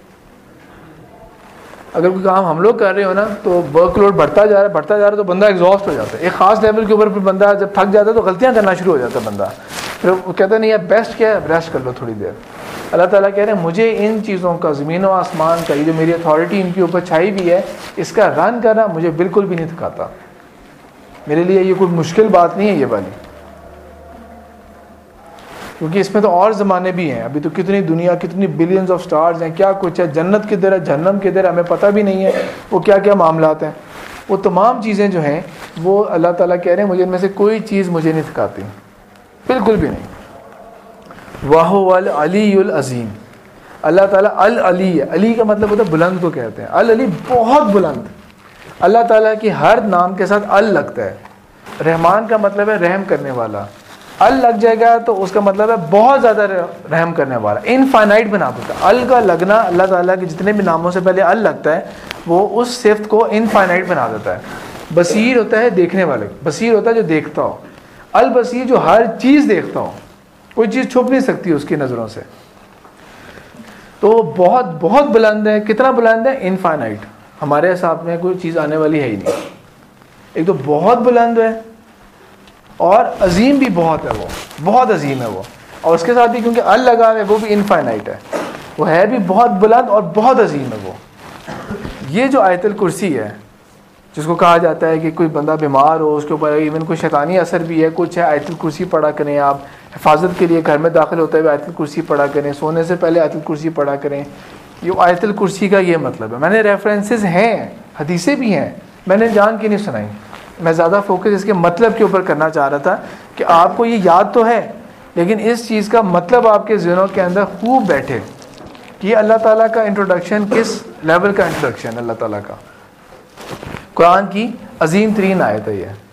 اگر کوئی کام ہم لوگ کر رہے ہو نا تو ورک لوڈ بڑھتا جا رہا ہے تو بندہ ایگزاسٹ ہو جاتا ہے. ایک خاص لیول کے اوپر پھر بندہ جب تھک جاتا ہے تو غلطیاں کرنا شروع ہو جاتا ہے بندہ. پھر وہ کہتا ہے نہیں یار بیسٹ کیا ہے، ریسٹ کر لو تھوڑی دیر. اللہ تعالیٰ کہہ رہے ہیں مجھے ان چیزوں کا، زمین و آسمان کا، یہ جو میری اتھارٹی ان کے اوپر چھائی ہوئی ہے، اس کا رن کرنا مجھے بالکل بھی نہیں تھکاتا. میرے لیے یہ کوئی مشکل بات نہیں ہے یہ والی، کیونکہ اس میں تو اور زمانے بھی ہیں. ابھی تو کتنی دنیا، کتنی بلینز آف سٹارز ہیں، کیا کچھ ہے، جنت کدھر ہے، جہنم کدھر ہے، ہمیں پتہ بھی نہیں ہے وہ کیا کیا معاملات ہیں. وہ تمام چیزیں جو ہیں وہ اللہ تعالیٰ کہہ رہے ہیں مجھے ان میں سے کوئی چیز مجھے نہیں تھکاتی، بالکل بھی نہیں. وَهُوَ الْعَلِيُّ الْعَظِيمُ، اللہ تعالیٰ العلی ہے. علی کا مطلب ہوتا ہے بلند کو کہتے ہیں. العلی بہت بلند. اللہ تعالیٰ کی ہر نام کے ساتھ ال لگتا ہے. رحمان کا مطلب ہے رحم کرنے والا، ال لگ جائے گا تو اس کا مطلب ہے بہت زیادہ رحم کرنے والا. انفائنائٹ بنا دیتا ہے. ال کا لگنا، اللہ تعالیٰ کے جتنے بھی ناموں سے پہلے ال لگتا ہے وہ اس صفت کو انفائنائٹ بنا دیتا ہے. بصیر ہوتا ہے دیکھنے والے، بصیر ہوتا ہے جو دیکھتا ہو، البصیر جو ہر چیز دیکھتا ہو، کوئی چیز چھپ نہیں سکتی اس کی نظروں سے. تو بہت بہت بلند ہے. کتنا بلند ہے؟ انفائنائٹ. ہمارے حساب میں کوئی چیز آنے والی ہے ہی نہیں. ایک تو بہت بلند ہے اور عظیم بھی بہت ہے، وہ بہت عظیم ہے وہ. اور اس کے ساتھ بھی کیونکہ ال لگا ہے وہ بھی انفائنائٹ ہے، وہ ہے بھی بہت بلند اور بہت عظیم ہے وہ. یہ جو آیت الکرسی ہے جس کو کہا جاتا ہے کہ کوئی بندہ بیمار ہو، اس کے اوپر ایون کوئی شیطانی اثر بھی ہے کچھ ہے، آیت الکرسی پڑھا کریں. آپ حفاظت کے لیے گھر میں داخل ہوتے ہوئے آیت الکرسی پڑھا کریں، سونے سے پہلے آیت الکرسی پڑھا کریں. یہ آیت الکرسی کا یہ مطلب ہے. میں نے ریفرنسز ہیں، حدیثیں بھی ہیں، میں نے جان کے نہیں سنائی. میں زیادہ فوکس اس کے مطلب کے اوپر کرنا چاہ رہا تھا کہ آپ کو یہ یاد تو ہے لیکن اس چیز کا مطلب آپ کے ذہنوں کے اندر خوب بیٹھے کہ یہ اللہ تعالیٰ کا انٹروڈکشن کس لیول کا انٹروڈکشن اللہ تعالیٰ کا. قرآن کی عظیم ترین آیت ہے یہ.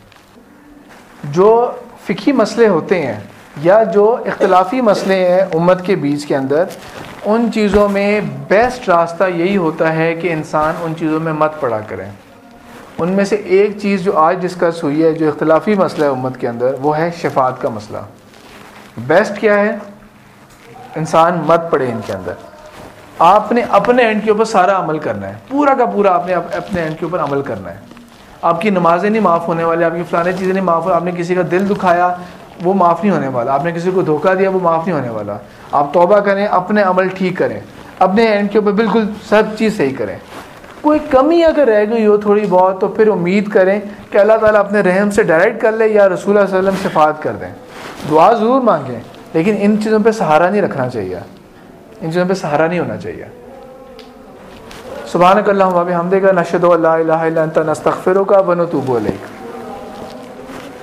جو فقہی مسئلے ہوتے ہیں یا جو اختلافی مسئلے ہیں امت کے بیچ کے اندر، ان چیزوں میں بیسٹ راستہ یہی ہوتا ہے کہ انسان ان چیزوں میں مت پڑا کرے. ان میں سے ایک چیز جو آج ڈسکس ہوئی ہے، جو اختلافی مسئلہ ہے امت کے اندر، وہ ہے شفاعت کا مسئلہ. بیسٹ کیا ہے؟ انسان مت پڑے ان کے اندر. آپ نے اپنے اینڈ کے اوپر سارا عمل کرنا ہے، پورا کا پورا آپ نے اپنے اینڈ کے اوپر عمل کرنا ہے. آپ کی نمازیں نہیں معاف ہونے والی، آپ کی فلانے چیزیں نہیں معاف، آپ نے کسی کا دل دکھایا وہ معاف نہیں ہونے والا، آپ نے کسی کو دھوکہ دیا وہ معاف نہیں ہونے والا. آپ توبہ کریں، اپنے عمل ٹھیک کریں، اپنے اینڈ کے اوپر بالکل سب چیز صحیح کریں. کوئی کمی اگر رہ گئی ہو تھوڑی بہت تو پھر امید کریں کہ اللہ تعالیٰ اپنے رحم سے ڈائریکٹ کر لے یا رسول اللہ صلی اللہ علیہ وسلم شفاعت کر دیں. دعا ضرور مانگیں لیکن ان چیزوں پہ سہارا نہیں رکھنا چاہیے، ان چیزوں پہ سہارا نہیں ہونا چاہیے. سبحانک اللہم و بحمدک نشہد ان لا الہ الا انت نستغفرک و نتوب الیک.